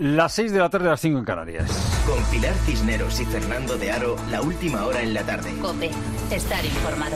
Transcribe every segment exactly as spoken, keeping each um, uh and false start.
Las seis de la tarde, a las cinco en Canarias. Con Pilar Cisneros y Fernando de Aro, la última hora en la tarde. COPE, estar informado.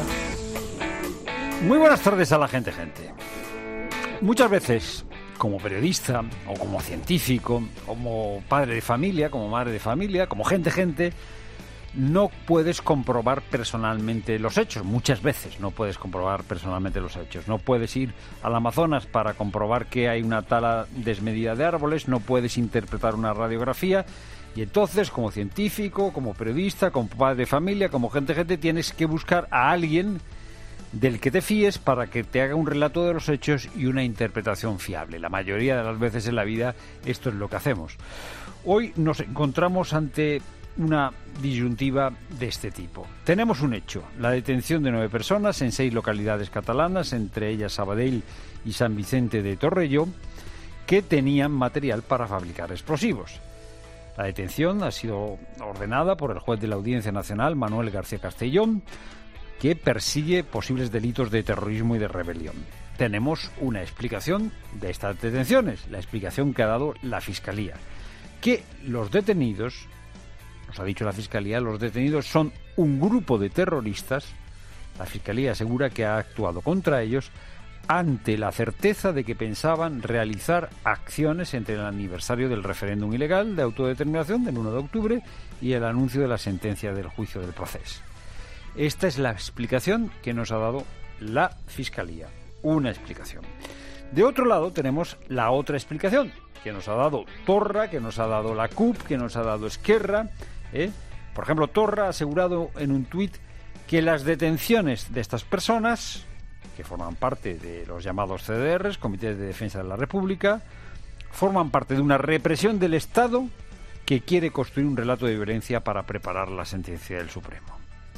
Muy buenas tardes a la gente, gente. Muchas veces, como periodista, o como científico, como padre de familia, como madre de familia, como gente, gente, no puedes comprobar personalmente los hechos. Muchas veces no puedes comprobar personalmente los hechos. No puedes ir al Amazonas para comprobar que hay una tala desmedida de árboles, no puedes interpretar una radiografía. Y entonces, como científico, como periodista, como padre de familia, como gente, gente, tienes que buscar a alguien del que te fíes para que te haga un relato de los hechos y una interpretación fiable. La mayoría de las veces en la vida esto es lo que hacemos. Hoy nos encontramos ante una disyuntiva de este tipo. Tenemos un hecho, la detención de nueve personas en seis localidades catalanas, entre ellas Sabadell y San Vicente de Torrelló, que tenían material para fabricar explosivos. La detención ha sido ordenada por el juez de la Audiencia Nacional, Manuel García Castellón, que persigue posibles delitos de terrorismo y de rebelión. Tenemos una explicación de estas detenciones, la explicación que ha dado la Fiscalía, que los detenidos, nos ha dicho la Fiscalía, los detenidos son un grupo de terroristas. La Fiscalía asegura que ha actuado contra ellos ante la certeza de que pensaban realizar acciones entre el aniversario del referéndum ilegal de autodeterminación del uno de octubre y el anuncio de la sentencia del juicio del proceso. Esta es la explicación que nos ha dado la Fiscalía. Una explicación. De otro lado tenemos la otra explicación que nos ha dado Torra, que nos ha dado la C U P, que nos ha dado Esquerra. ¿eh? Por ejemplo, Torra ha asegurado en un tuit que las detenciones de estas personas, que forman parte de los llamados C D Rs, Comités de Defensa de la República, forman parte de una represión del Estado que quiere construir un relato de violencia para preparar la sentencia del Supremo.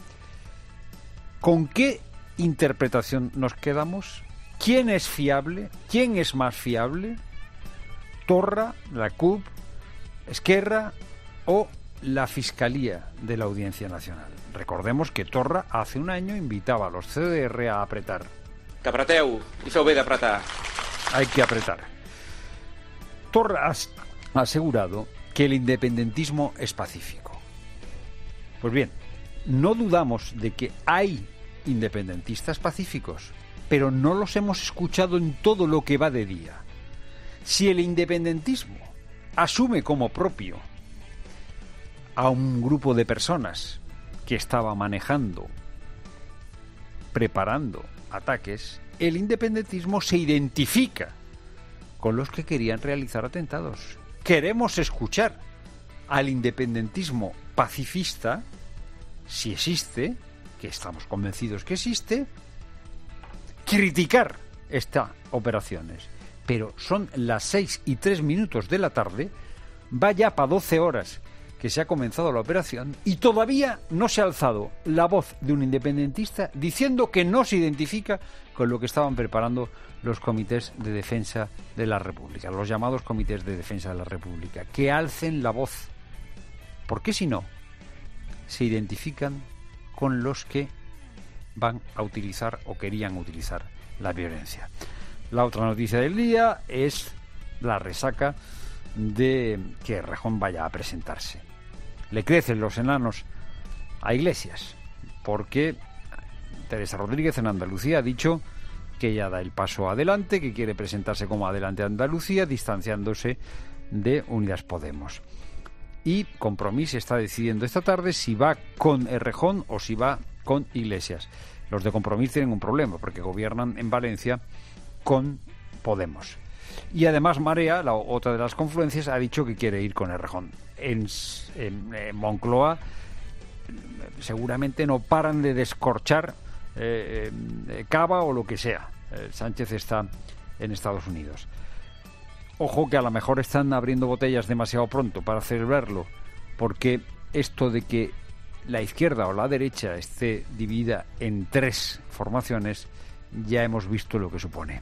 ¿Con qué interpretación nos quedamos? ¿Quién es fiable? ¿Quién es más fiable? ¿Torra, la C U P, Esquerra o la Fiscalía de la Audiencia Nacional? Recordemos que Torra hace un año invitaba a los C D R a apretar. Que apreteu, i feu bé d'apretar. Hay que apretar. Torra ha asegurado que el independentismo es pacífico. Pues bien, no dudamos de que hay independentistas pacíficos, pero no los hemos escuchado en todo lo que va de día. Si el independentismo asume como propio a un grupo de personas que estaba manejando, preparando ataques, el independentismo se identifica con los que querían realizar atentados. Queremos escuchar al independentismo pacifista, si existe, que estamos convencidos que existe, criticar estas operaciones. Pero son las seis y tres minutos de la tarde, va ya para doce horas que se ha comenzado la operación y todavía no se ha alzado la voz de un independentista diciendo que no se identifica con lo que estaban preparando los comités de defensa de la República, los llamados comités de defensa de la República. Que alcen la voz, porque si no, se identifican con los que van a utilizar o querían utilizar la violencia. La otra noticia del día es la resaca de que Errejón vaya a presentarse. Le crecen los enanos a Iglesias, porque Teresa Rodríguez en Andalucía ha dicho que ella da el paso adelante, que quiere presentarse como Adelante Andalucía, distanciándose de Unidas Podemos. Y Compromís está decidiendo esta tarde si va con Errejón o si va con Iglesias. Los de Compromís tienen un problema, porque gobiernan en Valencia con Podemos. Y además Marea, la otra de las confluencias, ha dicho que quiere ir con Errejón. En, en, en Moncloa seguramente no paran de descorchar eh, eh, cava o lo que sea. Eh, Sánchez está en Estados Unidos. Ojo que a lo mejor están abriendo botellas demasiado pronto para celebrarlo, porque esto de que la izquierda o la derecha esté dividida en tres formaciones, ya hemos visto lo que supone.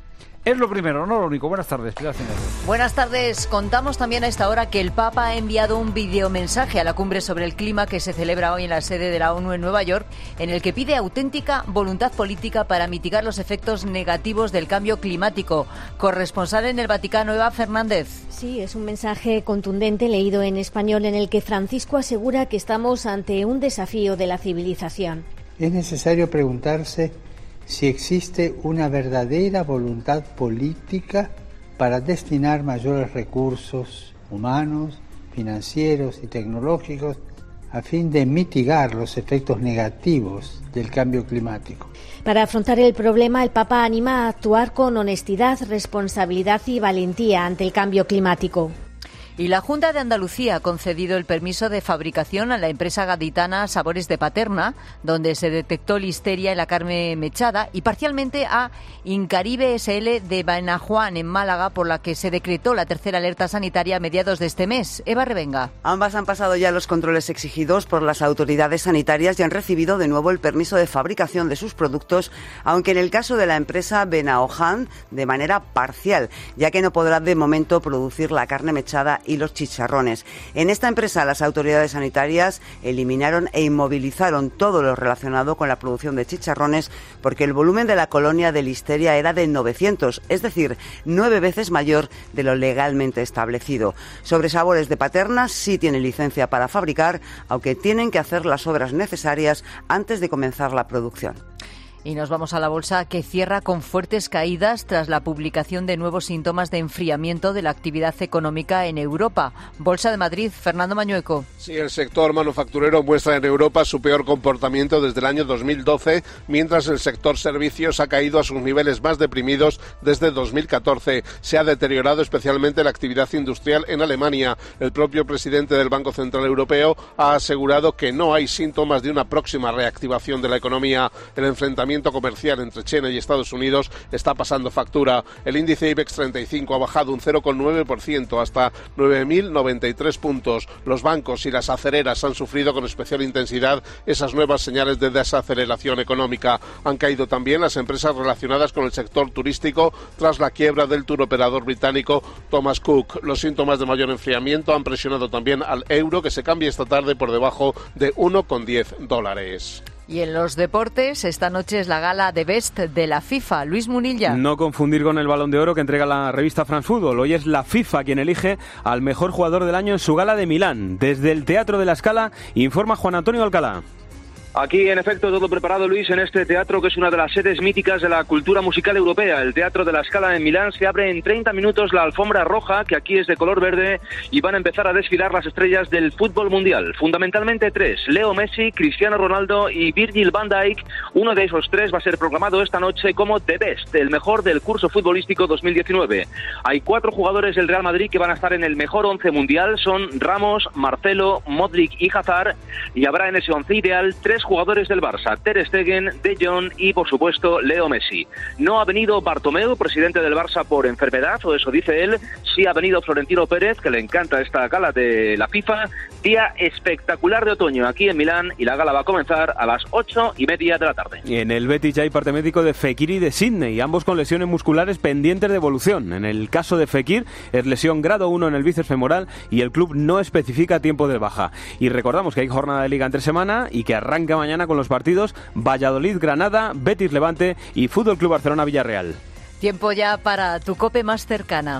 Es lo primero, no lo único. Buenas tardes, Pilar Cisneros. Buenas tardes. Contamos también a esta hora que el Papa ha enviado un videomensaje a la cumbre sobre el clima que se celebra hoy en la sede de la ONU en Nueva York, en el que pide auténtica voluntad política para mitigar los efectos negativos del cambio climático. Corresponsal en el Vaticano, Eva Fernández. Sí, es un mensaje contundente leído en español en el que Francisco asegura que estamos ante un desafío de la civilización. Es necesario preguntarse si existe una verdadera voluntad política para destinar mayores recursos humanos, financieros y tecnológicos a fin de mitigar los efectos negativos del cambio climático. Para afrontar el problema, el Papa anima a actuar con honestidad, responsabilidad y valentía ante el cambio climático. Y la Junta de Andalucía ha concedido el permiso de fabricación a la empresa gaditana Sabores de Paterna, donde se detectó listeria en la carne mechada, y parcialmente a Incaribe S L de Benajuan, en Málaga, por la que se decretó la tercera alerta sanitaria a mediados de este mes. Eva Revenga. Ambas han pasado ya los controles exigidos por las autoridades sanitarias y han recibido de nuevo el permiso de fabricación de sus productos, aunque en el caso de la empresa Benaoján, de manera parcial, ya que no podrá de momento producir la carne mechada y los chicharrones. En esta empresa las autoridades sanitarias eliminaron e inmovilizaron todo lo relacionado con la producción de chicharrones porque el volumen de la colonia de listeria era de novecientos, es decir, nueve veces mayor de lo legalmente establecido. Sobre Sabores de Paterna sí tiene licencia para fabricar, aunque tienen que hacer las obras necesarias antes de comenzar la producción. Y nos vamos a la bolsa, que cierra con fuertes caídas tras la publicación de nuevos síntomas de enfriamiento de la actividad económica en Europa. Bolsa de Madrid, Fernando Mañueco. Sí, el sector manufacturero muestra en Europa su peor comportamiento desde el año dos mil doce, mientras el sector servicios ha caído a sus niveles más deprimidos desde dos mil catorce. Se ha deteriorado especialmente la actividad industrial en Alemania. El propio presidente del Banco Central Europeo ha asegurado que no hay síntomas de una próxima reactivación de la economía. El enfrentamiento comercial entre China y Estados Unidos está pasando factura. El índice IBEX treinta y cinco ha bajado un cero coma nueve por ciento hasta nueve mil noventa y tres puntos. Los bancos y las acereras han sufrido con especial intensidad esas nuevas señales de desaceleración económica. Han caído también las empresas relacionadas con el sector turístico tras la quiebra del turoperador británico Thomas Cook. Los síntomas de mayor enfriamiento han presionado también al euro, que se cambia esta tarde por debajo de uno coma diez dólares. Y en los deportes, esta noche es la gala de Best de la FIFA. Luis Munilla. No confundir con el Balón de Oro que entrega la revista France Football. Hoy es la FIFA quien elige al mejor jugador del año en su gala de Milán. Desde el Teatro de la Scala informa Juan Antonio Alcalá. Aquí, en efecto, todo preparado, Luis, en este teatro que es una de las sedes míticas de la cultura musical europea. El Teatro de la Scala en Milán. Se abre en treinta minutos la alfombra roja, que aquí es de color verde, y van a empezar a desfilar las estrellas del fútbol mundial. Fundamentalmente tres: Leo Messi, Cristiano Ronaldo y Virgil van Dijk. Uno de esos tres va a ser proclamado esta noche como The Best, el mejor del curso futbolístico dos mil diecinueve. Hay cuatro jugadores del Real Madrid que van a estar en el mejor once mundial. Son Ramos, Marcelo, Modric y Hazard. Y habrá en ese once ideal tres jugadores del Barça: Ter Stegen, De Jong y, por supuesto, Leo Messi. No ha venido Bartomeu, presidente del Barça, por enfermedad, o eso dice él. Sí ha venido Florentino Pérez, que le encanta esta gala de la FIFA. Día espectacular de otoño aquí en Milán, y la gala va a comenzar a las ocho y media de la tarde. Y en el Betis ya hay parte médico de Fekir y de Sidney, ambos con lesiones musculares pendientes de evolución. En el caso de Fekir es lesión grado uno en el bíceps femoral y el club no especifica tiempo de baja. Y recordamos que hay jornada de liga entre semana y que arranca mañana con los partidos Valladolid-Granada, Betis-Levante y Fútbol Club Barcelona-Villarreal. Tiempo ya para tu COPE más cercana.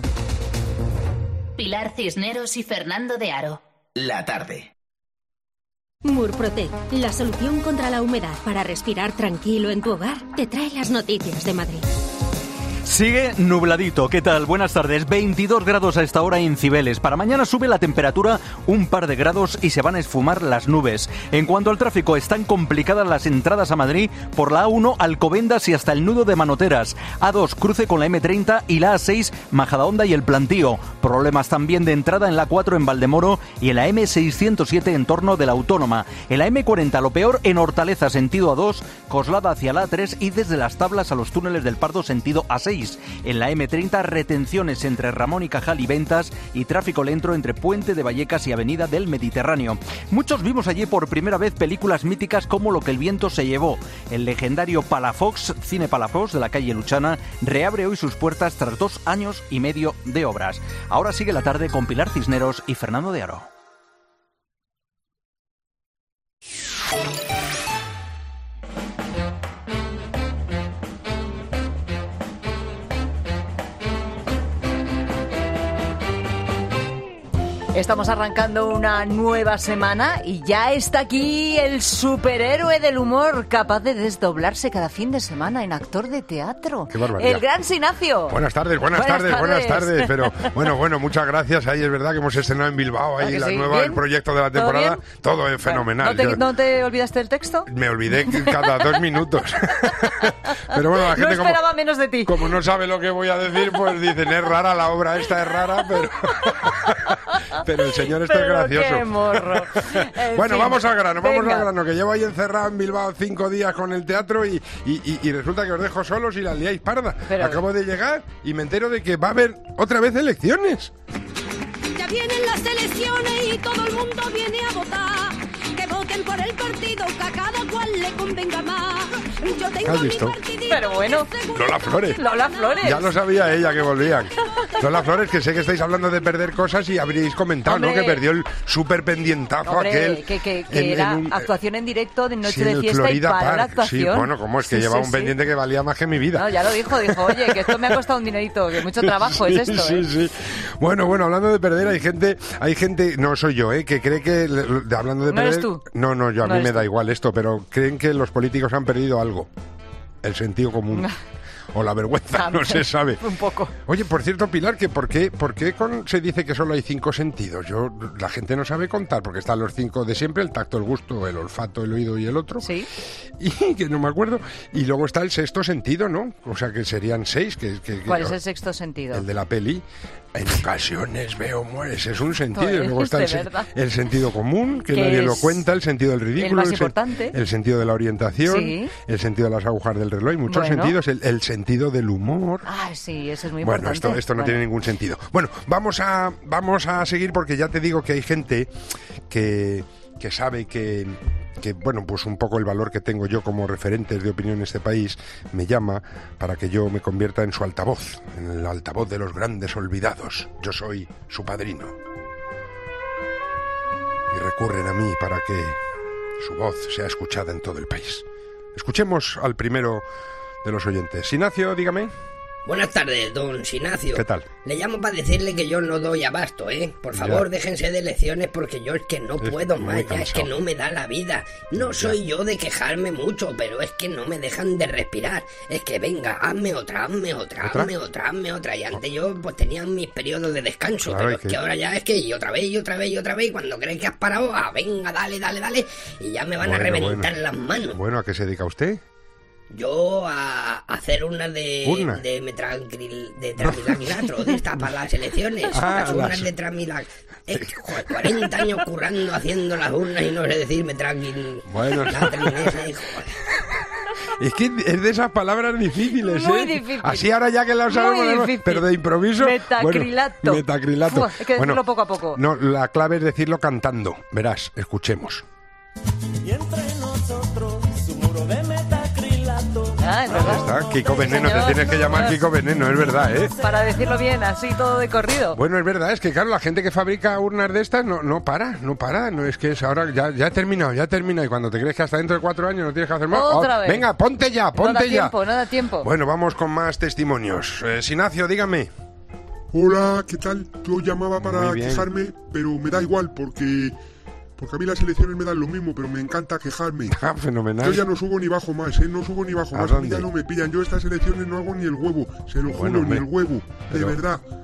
Pilar Cisneros y Fernando de Aro. La tarde. Murprotec, la solución contra la humedad para respirar tranquilo en tu hogar, te trae las noticias de Madrid. Sigue nubladito. ¿Qué tal? Buenas tardes. veintidós grados a esta hora en Cibeles. Para mañana sube la temperatura un par de grados y se van a esfumar las nubes. En cuanto al tráfico, están complicadas las entradas a Madrid por la A uno, Alcobendas y hasta el nudo de Manoteras. A dos, cruce con la eme treinta y la A seis, Majadahonda y El Plantío. Problemas también de entrada en la A cuatro en Valdemoro y en la eme seiscientos siete en torno de la Autónoma. En la eme cuarenta, lo peor en Hortaleza, sentido A dos, Coslada hacia la A tres y desde las Tablas a los túneles del Pardo, sentido A seis. seis. En la eme treinta, retenciones entre Ramón y Cajal y Ventas y tráfico lento entre Puente de Vallecas y Avenida del Mediterráneo. Muchos vimos allí por primera vez películas míticas como Lo que el viento se llevó. El legendario Palafox, Cine Palafox de la calle Luchana, reabre hoy sus puertas tras dos años y medio de obras. Ahora sigue la tarde con Pilar Cisneros y Fernando de Aro. Estamos arrancando una nueva semana y ya está aquí el superhéroe del humor, capaz de desdoblarse cada fin de semana en actor de teatro. ¡Qué barbaridad! El gran Sinacio. Buenas tardes, buenas, buenas tardes, tardes, buenas tardes. Pero bueno, bueno, muchas gracias. Ahí es verdad que hemos estrenado en Bilbao ahí la sí? nueva, ¿Bien? el proyecto de la temporada. ¿Todo, Todo es fenomenal. Bueno, ¿no, te, ¿No te olvidaste del texto? Me olvidé cada dos minutos. Pero bueno, la gente no esperaba como, menos de ti. Como no sabe lo que voy a decir, pues dicen, es rara la obra esta, es rara, pero... Pero el señor este Pero es gracioso. Qué morro. Bueno, fin, vamos al grano, vamos venga. al grano, que llevo ahí encerrado en Bilbao cinco días con el teatro y, y, y, y resulta que os dejo solos y la liáis parda. Pero... Acabo de llegar y me entero de que va a haber otra vez elecciones. Ya vienen las elecciones y todo el mundo viene a votar. Que voten por el partido que a cada cual le convenga más. Yo tengo ¿Has visto? Pero bueno. Lola Flores. Lola Flores. Ya lo sabía ella que volvían. Lola Flores, que sé que estáis hablando de perder cosas y habréis comentado, Hombre. ¿no? Que perdió el súper pendientazo Hombre, aquel. que, que, que en, era en un, actuación en directo de noche sí, de fiesta Florida y para Park. la actuación. Sí, bueno, como es que sí, lleva sí, un sí. pendiente que valía más que mi vida. No, ya lo dijo, dijo, oye, que esto me ha costado un dinerito, que mucho trabajo sí, es esto, sí, ¿eh? Sí, bueno, bueno, hablando de perder, hay gente, hay gente, no soy yo, ¿eh? Que cree que, hablando de ¿No perder... eres tú? No, no, yo a no mí me tú. da igual esto, pero creen que los políticos han perdido algo. El sentido común. O la vergüenza, no se sabe. Un poco. Oye, por cierto, Pilar, que ¿por qué, por qué con, se dice que solo hay cinco sentidos? Yo, la gente no sabe contar, porque están los cinco de siempre, el tacto, el gusto, el olfato, el oído y el otro. Sí. Y que no me acuerdo. Y luego está el sexto sentido, ¿no? O sea, que serían seis. Que, que, ¿Cuál que, es el sexto sentido? El de la peli. En ocasiones veo mueres, es un sentido. Pues, y luego está el, se, el sentido común, que nadie lo cuenta, el sentido del ridículo, el más el, importante. el sentido de la orientación, sí. el sentido de las agujas del reloj, y muchos bueno. sentidos, el, el sentido del humor. Ah, sí, eso es muy bueno, importante. Esto, esto no bueno. tiene ningún sentido. Bueno, vamos a, vamos a seguir porque ya te digo que hay gente que, que sabe que... que, bueno, pues un poco el valor que tengo yo como referente de opinión en este país me llama para que yo me convierta en su altavoz, en el altavoz de los grandes olvidados. Yo soy su padrino. Y recurren a mí para que su voz sea escuchada en todo el país. Escuchemos al primero de los oyentes. Sinacio, dígame. Buenas tardes, don Sinacio. ¿Qué tal? Le llamo para decirle que yo no doy abasto, ¿eh? Por favor, ya. déjense de lecciones porque yo es que no es puedo más, ya es que no me da la vida. No soy ya. yo de quejarme mucho, pero es que no me dejan de respirar. Es que venga, hazme otra, hazme otra, ¿Otra? hazme otra, hazme otra. Y antes yo pues tenía mis periodos de descanso, claro, pero es que... que ahora ya es que y otra vez, y otra vez, y otra vez, y cuando crees que has parado, ah, venga, dale, dale, dale, y ya me van bueno, a reventar bueno. las manos. Bueno, ¿a qué se dedica usted? Yo a hacer una de ¿Una? de metrangil, de tramilaquilatro, de estas para las elecciones, ah, las urnas las... de tramilac. Es que, joder, cuarenta años currando haciendo las urnas y no sé decir metrangil. Bueno, joder. Es que es de esas palabras difíciles, Muy ¿eh? difícil. Así ahora ya que lo sabemos, pero de improviso. Metacrilato. Bueno, metacrilato. Uf, hay que decirlo bueno, poco a poco. No, la clave es decirlo cantando. Verás, escuchemos. Y entre nosotros su muro de metacrilato. Ah, es verdad. Está, Kiko sí, Veneno, señor. te tienes que llamar Kiko Veneno, es verdad, ¿eh? Para decirlo bien, así todo de corrido. Bueno, es verdad, es que claro, la gente que fabrica urnas de estas no, no para, no para, no es que es ahora, ya, ya he terminado, ya he terminado, y cuando te crees que hasta dentro de cuatro años no tienes que hacer más, otra oh, vez. Venga, ponte ya, ponte no da ya. Tiempo, no da tiempo. Bueno, vamos con más testimonios. Eh, Sinacio, dígame. Hola, ¿qué tal? Yo llamaba para quejarme, pero me da igual porque... Porque a mí las elecciones me dan lo mismo, pero me encanta quejarme. Ah, fenomenal. Yo ya no subo ni bajo más, ¿eh? No subo ni bajo más. A mí ya no me pillan. Yo estas elecciones no hago ni el huevo. Se lo juro, bueno, ni el huevo. Pero... De verdad.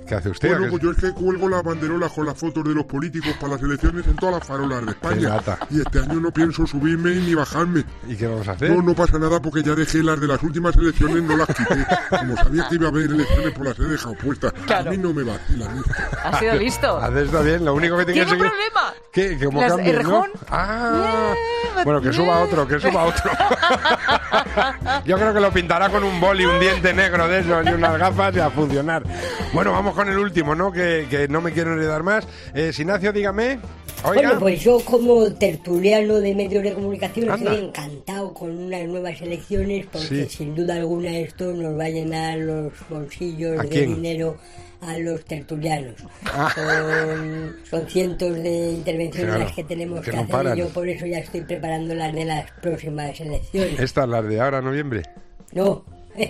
¿Qué hace usted? Bueno, pues yo es que cuelgo las banderolas con las fotos de los políticos para las elecciones en todas las farolas de España. Y este año no pienso subirme ni bajarme. ¿Y qué vamos a hacer? No, no pasa nada porque ya dejé las de las últimas elecciones, no las quité. Como sabía que iba a haber elecciones, pues las he dejado puestas. Claro. A mí no me vacilan. Ha sido listo. Haces está bien, lo único que tienes que ¿Tiene seguir... problema? ¿Qué? ¿Cómo Las cambies, Errejón. no? Ah, bueno, que suba otro, que suba otro. Yo creo que lo pintará con un boli, un diente negro de esos y unas gafas y a funcionar. Bueno, vamos con el último, ¿no? Que, que no me quiero enredar más. Eh, Sinacio, dígame. Oiga. Bueno, pues yo como tertuliano de medios de comunicación Anda. estoy encantado con unas nuevas elecciones porque Sí. sin duda alguna esto nos va a llenar los bolsillos ¿A de quién? dinero a los tertulianos. Ah. Son, son cientos de intervenciones Claro, las que tenemos que que, no hacer paran. y yo por eso ya estoy preparando las de las próximas elecciones. Estas, las de ahora, noviembre. No.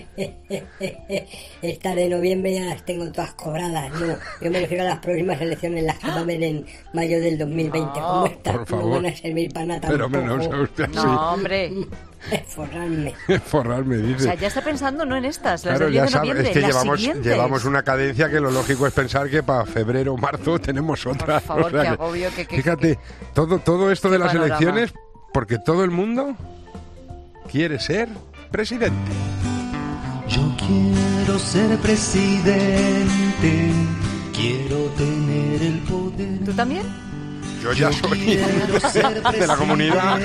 Estas de noviembre ya las tengo todas cobradas. No, yo me refiero a las próximas elecciones, las que va a haber en mayo del dos mil veinte. Como estas por no favor. van a servir para nada Pero, hombre, no tampoco. sea usted así. No, hombre. Forrarme. Forrarme, O dice. sea, ya está pensando no en estas, las Claro, del diez ya de sabe, noviembre, es que las llevamos, siguientes. llevamos una cadencia que lo lógico es pensar que para febrero o marzo tenemos otra. Por favor, o sea qué que- agobio, que- que- Fíjate, todo, todo esto de las panorama. elecciones, porque todo el mundo quiere ser presidente. Yo quiero ser presidente, quiero tener el poder. ¿Tú también? Yo ya soy quiero ser de la comunidad.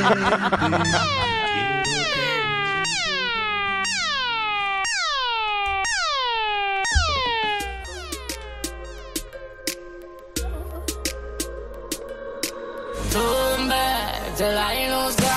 Turn back till I lose God.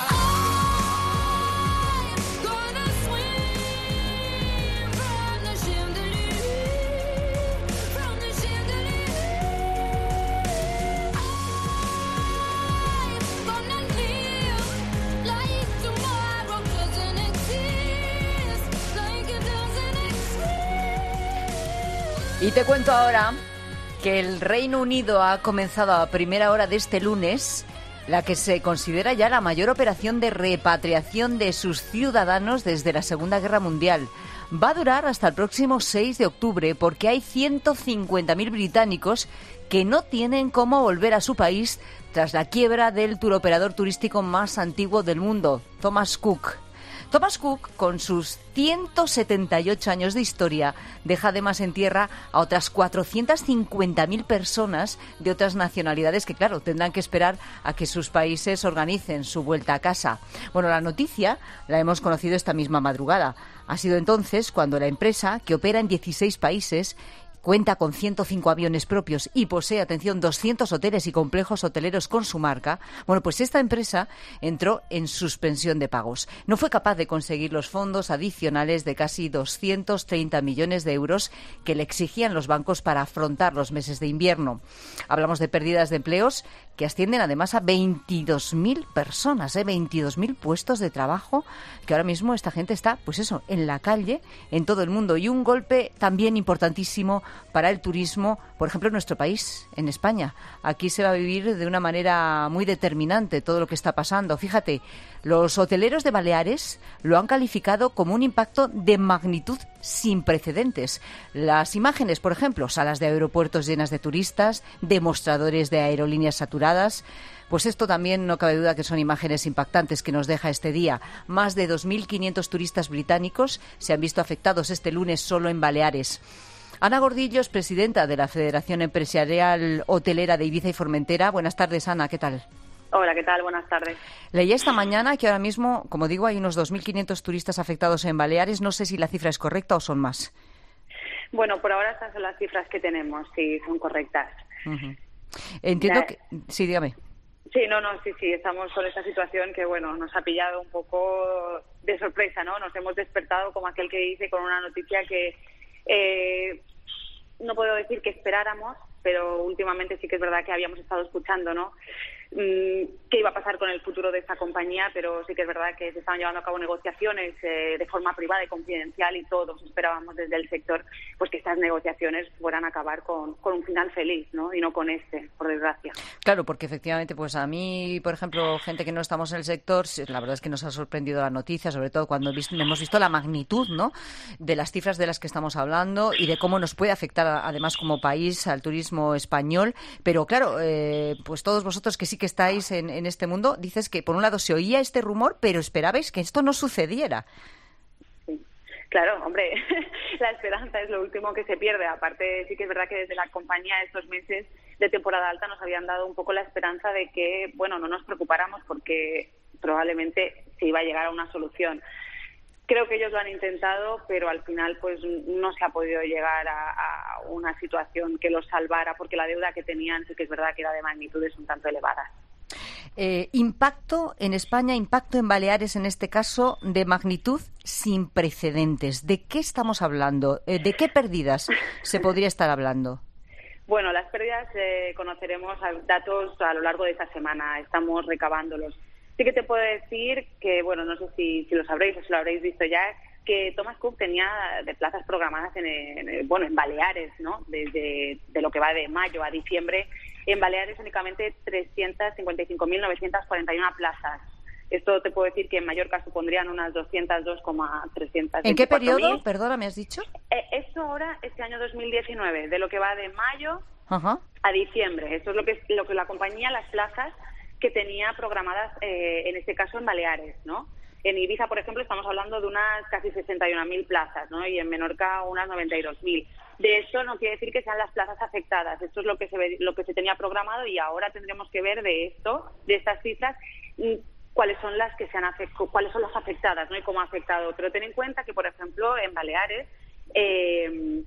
Y te cuento ahora que el Reino Unido ha comenzado a primera hora de este lunes la que se considera ya la mayor operación de repatriación de sus ciudadanos desde la Segunda Guerra Mundial. Va a durar hasta el próximo seis de octubre porque hay ciento cincuenta mil británicos que no tienen cómo volver a su país tras la quiebra del turoperador turístico más antiguo del mundo, Thomas Cook. Thomas Cook, con sus ciento setenta y ocho años de historia, deja además en tierra a otras cuatrocientas cincuenta mil personas de otras nacionalidades que, claro, tendrán que esperar a que sus países organicen su vuelta a casa. Bueno, la noticia la hemos conocido esta misma madrugada. Ha sido entonces cuando la empresa, que opera en dieciséis países, cuenta con ciento cinco aviones propios y posee, atención, doscientos hoteles y complejos hoteleros con su marca, bueno, pues esta empresa entró en suspensión de pagos. No fue capaz de conseguir los fondos adicionales de casi doscientos treinta millones de euros que le exigían los bancos para afrontar los meses de invierno. Hablamos de pérdidas de empleos que ascienden además a veintidós mil personas, ¿eh? veintidós mil puestos de trabajo, que ahora mismo esta gente está, pues eso, en la calle, en todo el mundo. Y un golpe también importantísimo para el turismo, por ejemplo, en nuestro país, en España. Aquí se va a vivir de una manera muy determinante todo lo que está pasando. Fíjate, los hoteleros de Baleares lo han calificado como un impacto de magnitud sin precedentes. Las imágenes, por ejemplo, salas de aeropuertos llenas de turistas, demostradores de aerolíneas saturadas. Pues esto también no cabe duda que son imágenes impactantes que nos deja este día. Más de dos mil quinientos turistas británicos se han visto afectados este lunes solo en Baleares. Ana Gordillo es presidenta de la Federación Empresarial Hotelera de Ibiza y Formentera. Buenas tardes, Ana, ¿qué tal? Hola, ¿qué tal? Buenas tardes. Leí esta mañana que ahora mismo, como digo, hay unos dos mil quinientos turistas afectados en Baleares. No sé si la cifra es correcta o son más. Bueno, por ahora estas son las cifras que tenemos, sí, son correctas. Uh-huh. Entiendo Ya- que... Sí, dígame. Sí, no, no, sí, sí, estamos con esta situación que, bueno, nos ha pillado un poco de sorpresa, ¿no? Nos hemos despertado como aquel que dice con una noticia que eh, no puedo decir que esperáramos, pero últimamente sí que es verdad que habíamos estado escuchando, ¿no? qué iba a pasar con el futuro de esta compañía, pero sí que es verdad que se estaban llevando a cabo negociaciones eh, de forma privada y confidencial, y todos esperábamos desde el sector pues que estas negociaciones fueran a acabar con, con un final feliz, ¿no? Y no con este, por desgracia. Claro, porque efectivamente, pues a mí, por ejemplo, gente que no estamos en el sector, la verdad es que nos ha sorprendido la noticia, sobre todo cuando hemos visto la magnitud, ¿no?, de las cifras de las que estamos hablando y de cómo nos puede afectar, además, como país al turismo español. Pero claro, eh, pues todos vosotros que sí que estáis en, en este mundo, dices que por un lado se oía este rumor, pero esperabais que esto no sucediera. Sí. Claro, hombre, la esperanza es lo último que se pierde. Aparte, sí que es verdad que desde la compañía estos meses de temporada alta nos habían dado un poco la esperanza de que, bueno, no nos preocupáramos porque probablemente se iba a llegar a una solución. Creo que ellos lo han intentado, pero al final pues no se ha podido llegar a, a una situación que los salvara, porque la deuda que tenían sí que es verdad que era de magnitudes un tanto elevadas. Eh, impacto en España, impacto en Baleares, en este caso, de magnitud sin precedentes. ¿De qué estamos hablando? Eh, ¿De qué pérdidas se podría estar hablando? Bueno, las pérdidas eh, conoceremos datos a lo largo de esta semana. Estamos recabándolos. Sí que te puedo decir que, bueno, no sé si, si lo sabréis o si lo habréis visto ya, que Thomas Cook tenía de plazas programadas en, en bueno en Baleares, ¿no? Desde de lo que va de mayo a diciembre, en Baleares únicamente trescientas cincuenta y cinco mil novecientas cuarenta y una plazas. Esto te puedo decir que en Mallorca supondrían unas doscientos dos mil trescientos veinticuatro. ¿En qué periodo? Perdona, ¿me has dicho? Eh, esto ahora, este año dos mil diecinueve, de lo que va de mayo Ajá. a diciembre. Esto es lo que lo que la compañía, las plazas que tenía programadas, eh, en este caso en Baleares, ¿no? En Ibiza, por ejemplo, estamos hablando de unas casi sesenta y una mil plazas, ¿no? Y en Menorca unas noventa y dos mil. De esto no quiere decir que sean las plazas afectadas. Esto es lo que se ve, lo que se tenía programado, y ahora tendremos que ver de esto, de estas cifras, cuáles son las que se han afectado, cuáles son las afectadas, ¿no? Y cómo ha afectado. Pero ten en cuenta que, por ejemplo, en Baleares, eh,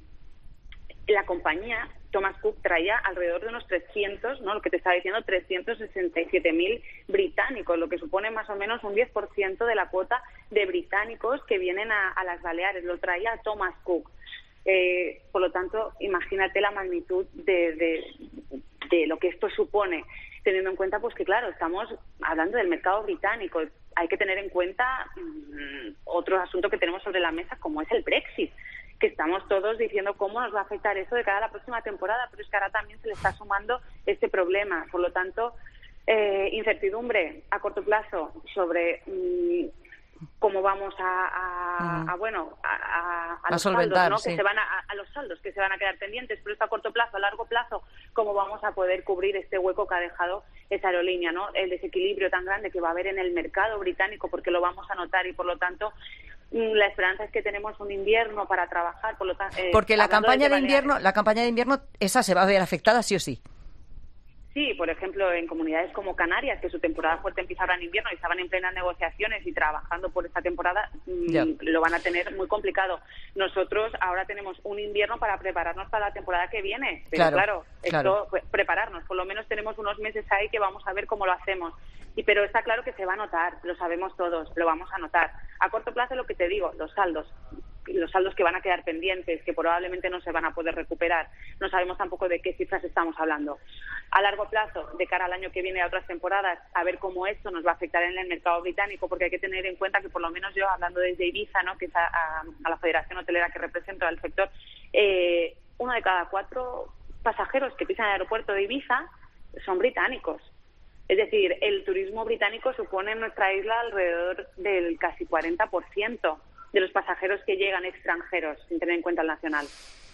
la compañía Thomas Cook traía alrededor de unos trescientos, ¿no? Lo que te estaba diciendo, trescientos sesenta y siete mil británicos, lo que supone más o menos un diez por ciento de la cuota de británicos que vienen a, a las Baleares. Lo traía Thomas Cook. Eh, por lo tanto, imagínate la magnitud de, de, de lo que esto supone, teniendo en cuenta pues que, claro, estamos hablando del mercado británico. Hay que tener en cuenta mmm, otro asunto que tenemos sobre la mesa, como es el Brexit, que estamos todos diciendo cómo nos va a afectar eso de cara a la próxima temporada, pero es que ahora también se le está sumando este problema. Por lo tanto, eh, incertidumbre a corto plazo sobre mmm, cómo vamos a, a, a bueno a, a, a los saldos, ¿no? Sí. que se van a, a los saldos que se van a quedar pendientes, pero esto a corto plazo, a largo plazo, cómo vamos a poder cubrir este hueco que ha dejado esa aerolínea, ¿no? El desequilibrio tan grande que va a haber en el mercado británico, porque lo vamos a notar, y por lo tanto la esperanza es que tenemos un invierno para trabajar, por lo tanto, eh, porque la campaña de, de invierno, Baleares, la campaña de invierno esa se va a ver afectada sí o sí. Sí, por ejemplo, en comunidades como Canarias, que su temporada fuerte empieza ahora en invierno y estaban en plenas negociaciones y trabajando por esta temporada, mmm, lo van a tener muy complicado. Nosotros ahora tenemos un invierno para prepararnos para la temporada que viene, pero claro, claro, claro. esto, pues, prepararnos, por lo menos tenemos unos meses ahí que vamos a ver cómo lo hacemos. Y pero está claro que se va a notar, lo sabemos todos, lo vamos a notar. A corto plazo, lo que te digo, los saldos. los saldos que van a quedar pendientes, que probablemente no se van a poder recuperar. No sabemos tampoco de qué cifras estamos hablando. A largo plazo, de cara al año que viene y a otras temporadas, a ver cómo esto nos va a afectar en el mercado británico, porque hay que tener en cuenta que, por lo menos yo, hablando desde Ibiza, ¿no?, que es a, a, a la Federación Hotelera que represento al sector, eh, uno de cada cuatro pasajeros que pisan el aeropuerto de Ibiza son británicos. Es decir, el turismo británico supone en nuestra isla alrededor del casi cuarenta por ciento de los pasajeros que llegan extranjeros, sin tener en cuenta el nacional.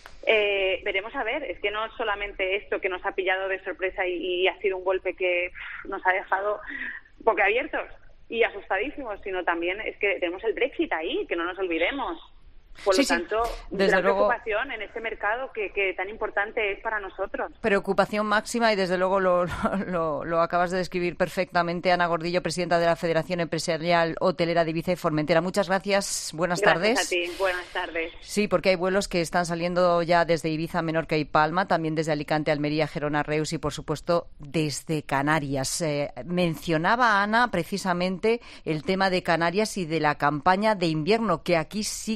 Eh, veremos a ver, es que no es solamente esto que nos ha pillado de sorpresa y, y ha sido un golpe que nos ha dejado boquiabiertos y asustadísimos, sino también es que tenemos el Brexit ahí, que no nos olvidemos. Por sí, lo tanto, sí. Desde gran luego, preocupación en este mercado que, que tan importante es para nosotros. Preocupación máxima, y desde luego lo, lo, lo acabas de describir perfectamente. Ana Gordillo, presidenta de la Federación Empresarial Hotelera de Ibiza y Formentera. Muchas gracias, buenas gracias tardes. Gracias a ti, buenas tardes. Sí, porque hay vuelos que están saliendo ya desde Ibiza, Menorca y Palma, también desde Alicante, Almería, Gerona, Reus y, por supuesto, desde Canarias. Eh, mencionaba Ana precisamente el tema de Canarias y de la campaña de invierno, que aquí sí que es fundamental.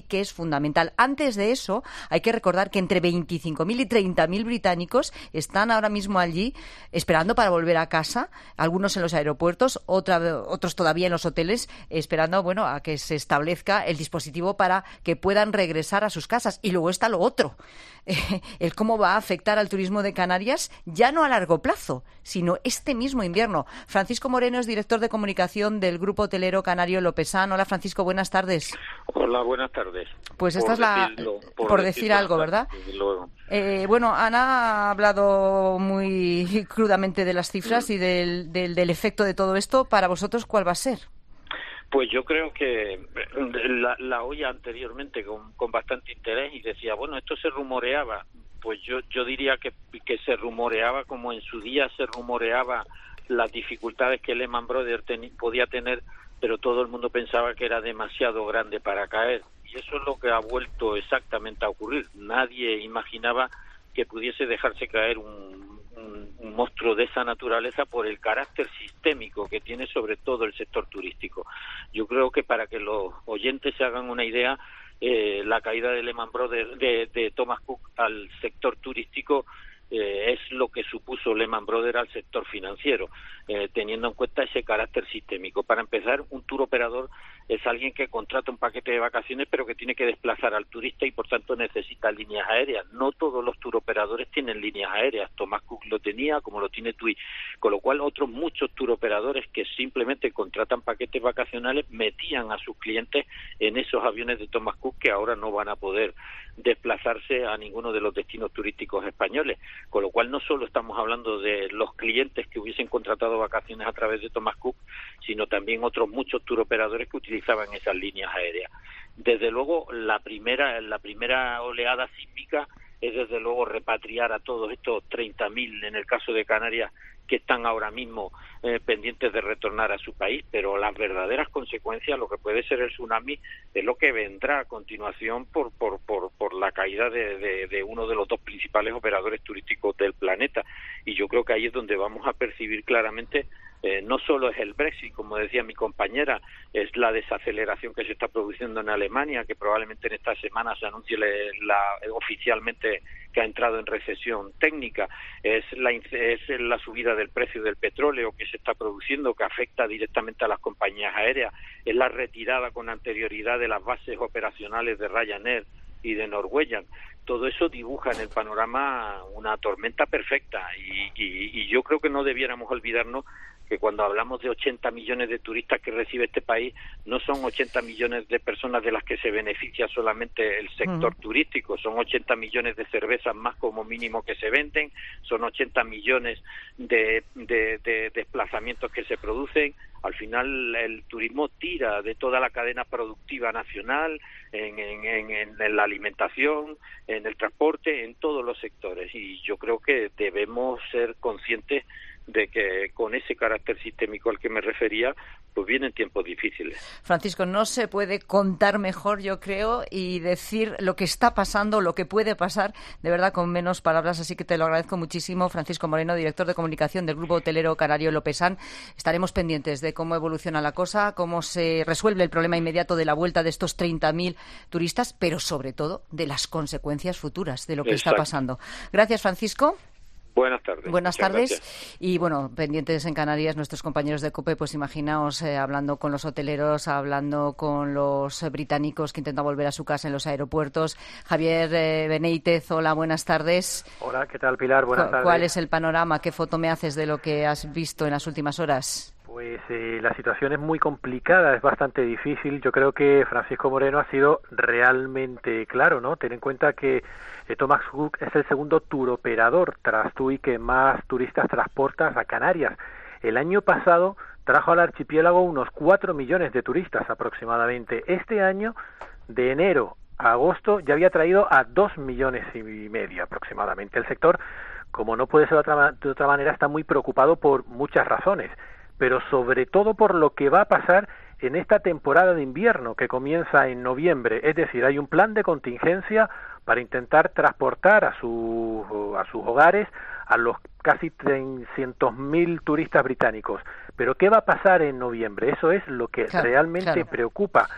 fundamental. Antes de eso, hay que recordar que entre veinticinco mil y treinta mil británicos están ahora mismo allí esperando para volver a casa, algunos en los aeropuertos, otra, otros todavía en los hoteles, esperando, bueno, a que se establezca el dispositivo para que puedan regresar a sus casas. Y luego está lo otro, eh, el cómo va a afectar al turismo de Canarias, ya no a largo plazo, sino este mismo invierno. Francisco Moreno es director de comunicación del Grupo Hotelero Canario Lopesán. Hola, Francisco, buenas tardes. Hola, buenas tardes. Pues esta por es la... Decirlo, por, por decir decirlo, algo, ¿verdad? Luego. Eh, bueno, Ana ha hablado muy crudamente de las cifras y del, del, del efecto de todo esto. Para vosotros, ¿cuál va a ser? Pues yo creo que la, la oía anteriormente con, con bastante interés y decía, bueno, esto se rumoreaba. Pues yo, yo diría que, que se rumoreaba como en su día se rumoreaba las dificultades que Lehman Brothers ten, podía tener, pero todo el mundo pensaba que era demasiado grande para caer. Y eso es lo que ha vuelto exactamente a ocurrir. Nadie imaginaba que pudiese dejarse caer un, un, un monstruo de esa naturaleza por el carácter sistémico que tiene sobre todo el sector turístico. Yo creo que para que los oyentes se hagan una idea, eh, la caída de Lehman Brothers, de, de Thomas Cook al sector turístico, Eh, es lo que supuso Lehman Brothers al sector financiero, eh, teniendo en cuenta ese carácter sistémico. Para empezar, un tour operador es alguien que contrata un paquete de vacaciones pero que tiene que desplazar al turista y por tanto necesita líneas aéreas. No todos los tour operadores tienen líneas aéreas. Thomas Cook lo tenía, como lo tiene TUI, con lo cual otros muchos tour operadores que simplemente contratan paquetes vacacionales metían a sus clientes en esos aviones de Thomas Cook que ahora no van a poder desplazarse a ninguno de los destinos turísticos españoles, con lo cual no solo estamos hablando de los clientes que hubiesen contratado vacaciones a través de Thomas Cook, sino también otros muchos tour operadores que utilizaban esas líneas aéreas. Desde luego, la primera la primera oleada sísmica es desde luego repatriar a todos estos treinta mil, en el caso de Canarias, que están ahora mismo eh, pendientes de retornar a su país, pero las verdaderas consecuencias, lo que puede ser el tsunami, es lo que vendrá a continuación por por por, por la caída de, de, de uno de los dos principales operadores turísticos del planeta. Y yo creo que ahí es donde vamos a percibir claramente, eh, no solo es el Brexit, como decía mi compañera, es la desaceleración que se está produciendo en Alemania, que probablemente en esta semana se anuncie la, oficialmente que ha entrado en recesión técnica, es la, es la subida del precio del petróleo que se está produciendo, que afecta directamente a las compañías aéreas, es la retirada con anterioridad de las bases operacionales de Ryanair y de Norwegian. Todo eso dibuja en el panorama una tormenta perfecta y, y, y yo creo que no debiéramos olvidarnos que cuando hablamos de ochenta millones de turistas que recibe este país, no son ochenta millones de personas de las que se beneficia solamente el sector uh-huh. turístico, son ochenta millones de cervezas más como mínimo que se venden, son ochenta millones de, de, de desplazamientos que se producen. Al final el turismo tira de toda la cadena productiva nacional, en, en, en, en la alimentación, en el transporte, en todos los sectores. Y yo creo que debemos ser conscientes de que con ese carácter sistémico al que me refería, pues vienen tiempos difíciles. Francisco, no se puede contar mejor, yo creo, y decir lo que está pasando, lo que puede pasar, de verdad, con menos palabras, así que te lo agradezco muchísimo. Francisco Moreno, director de comunicación del Grupo Hotelero Canario Lopesán. Estaremos pendientes de cómo evoluciona la cosa, cómo se resuelve el problema inmediato de la vuelta de estos treinta mil turistas, pero sobre todo de las consecuencias futuras de lo que Exacto. está pasando. Gracias, Francisco. Buenas tardes. Buenas Muchas tardes. Gracias. Y bueno, pendientes en Canarias, nuestros compañeros de COPE, pues imaginaos eh, hablando con los hoteleros, hablando con los eh, británicos que intentan volver a su casa en los aeropuertos. Javier eh, Benítez, hola, buenas tardes. Hola, ¿qué tal, Pilar? Buenas tardes. ¿Cuál es el panorama? ¿Qué foto me haces de lo que has visto en las últimas horas? Pues eh, la situación es muy complicada, es bastante difícil. Yo creo que Francisco Moreno ha sido realmente claro, ¿no? Ten en cuenta que eh, Thomas Cook es el segundo turoperador tras TUI que más turistas transporta a Canarias. El año pasado trajo al archipiélago unos cuatro millones de turistas aproximadamente. Este año, de enero a agosto, ya había traído a dos millones y medio aproximadamente. El sector, como no puede ser de otra, de otra manera, está muy preocupado por muchas razones, pero sobre todo por lo que va a pasar en esta temporada de invierno que comienza en noviembre. Es decir, hay un plan de contingencia para intentar transportar a, su, a sus hogares a los casi trescientos mil turistas británicos. Pero ¿qué va a pasar en noviembre? Eso es lo que claro, realmente claro. preocupa.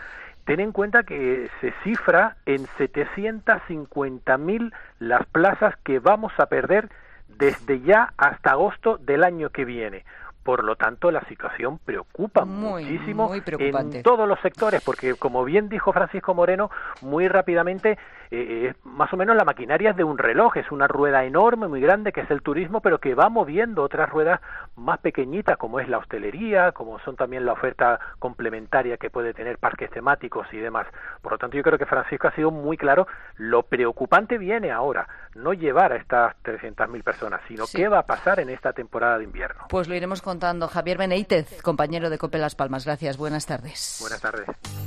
ten en cuenta que se cifra en setecientas cincuenta mil las plazas que vamos a perder desde ya hasta agosto del año que viene. Por lo tanto, la situación preocupa muy, muchísimo muy preocupante. en todos los sectores, porque como bien dijo Francisco Moreno, muy rápidamente, eh, más o menos la maquinaria es de un reloj, es una rueda enorme, muy grande, que es el turismo, pero que va moviendo otras ruedas más pequeñitas, como es la hostelería, como son también la oferta complementaria que puede tener parques temáticos y demás. Por lo tanto, yo creo que Francisco ha sido muy claro. Lo preocupante viene ahora, no llevar a estas trescientas mil personas, sino sí. qué va a pasar en esta temporada de invierno. Pues lo iremos contando. Javier Benítez, compañero de COPE Las Palmas. Gracias, buenas tardes. Buenas tardes.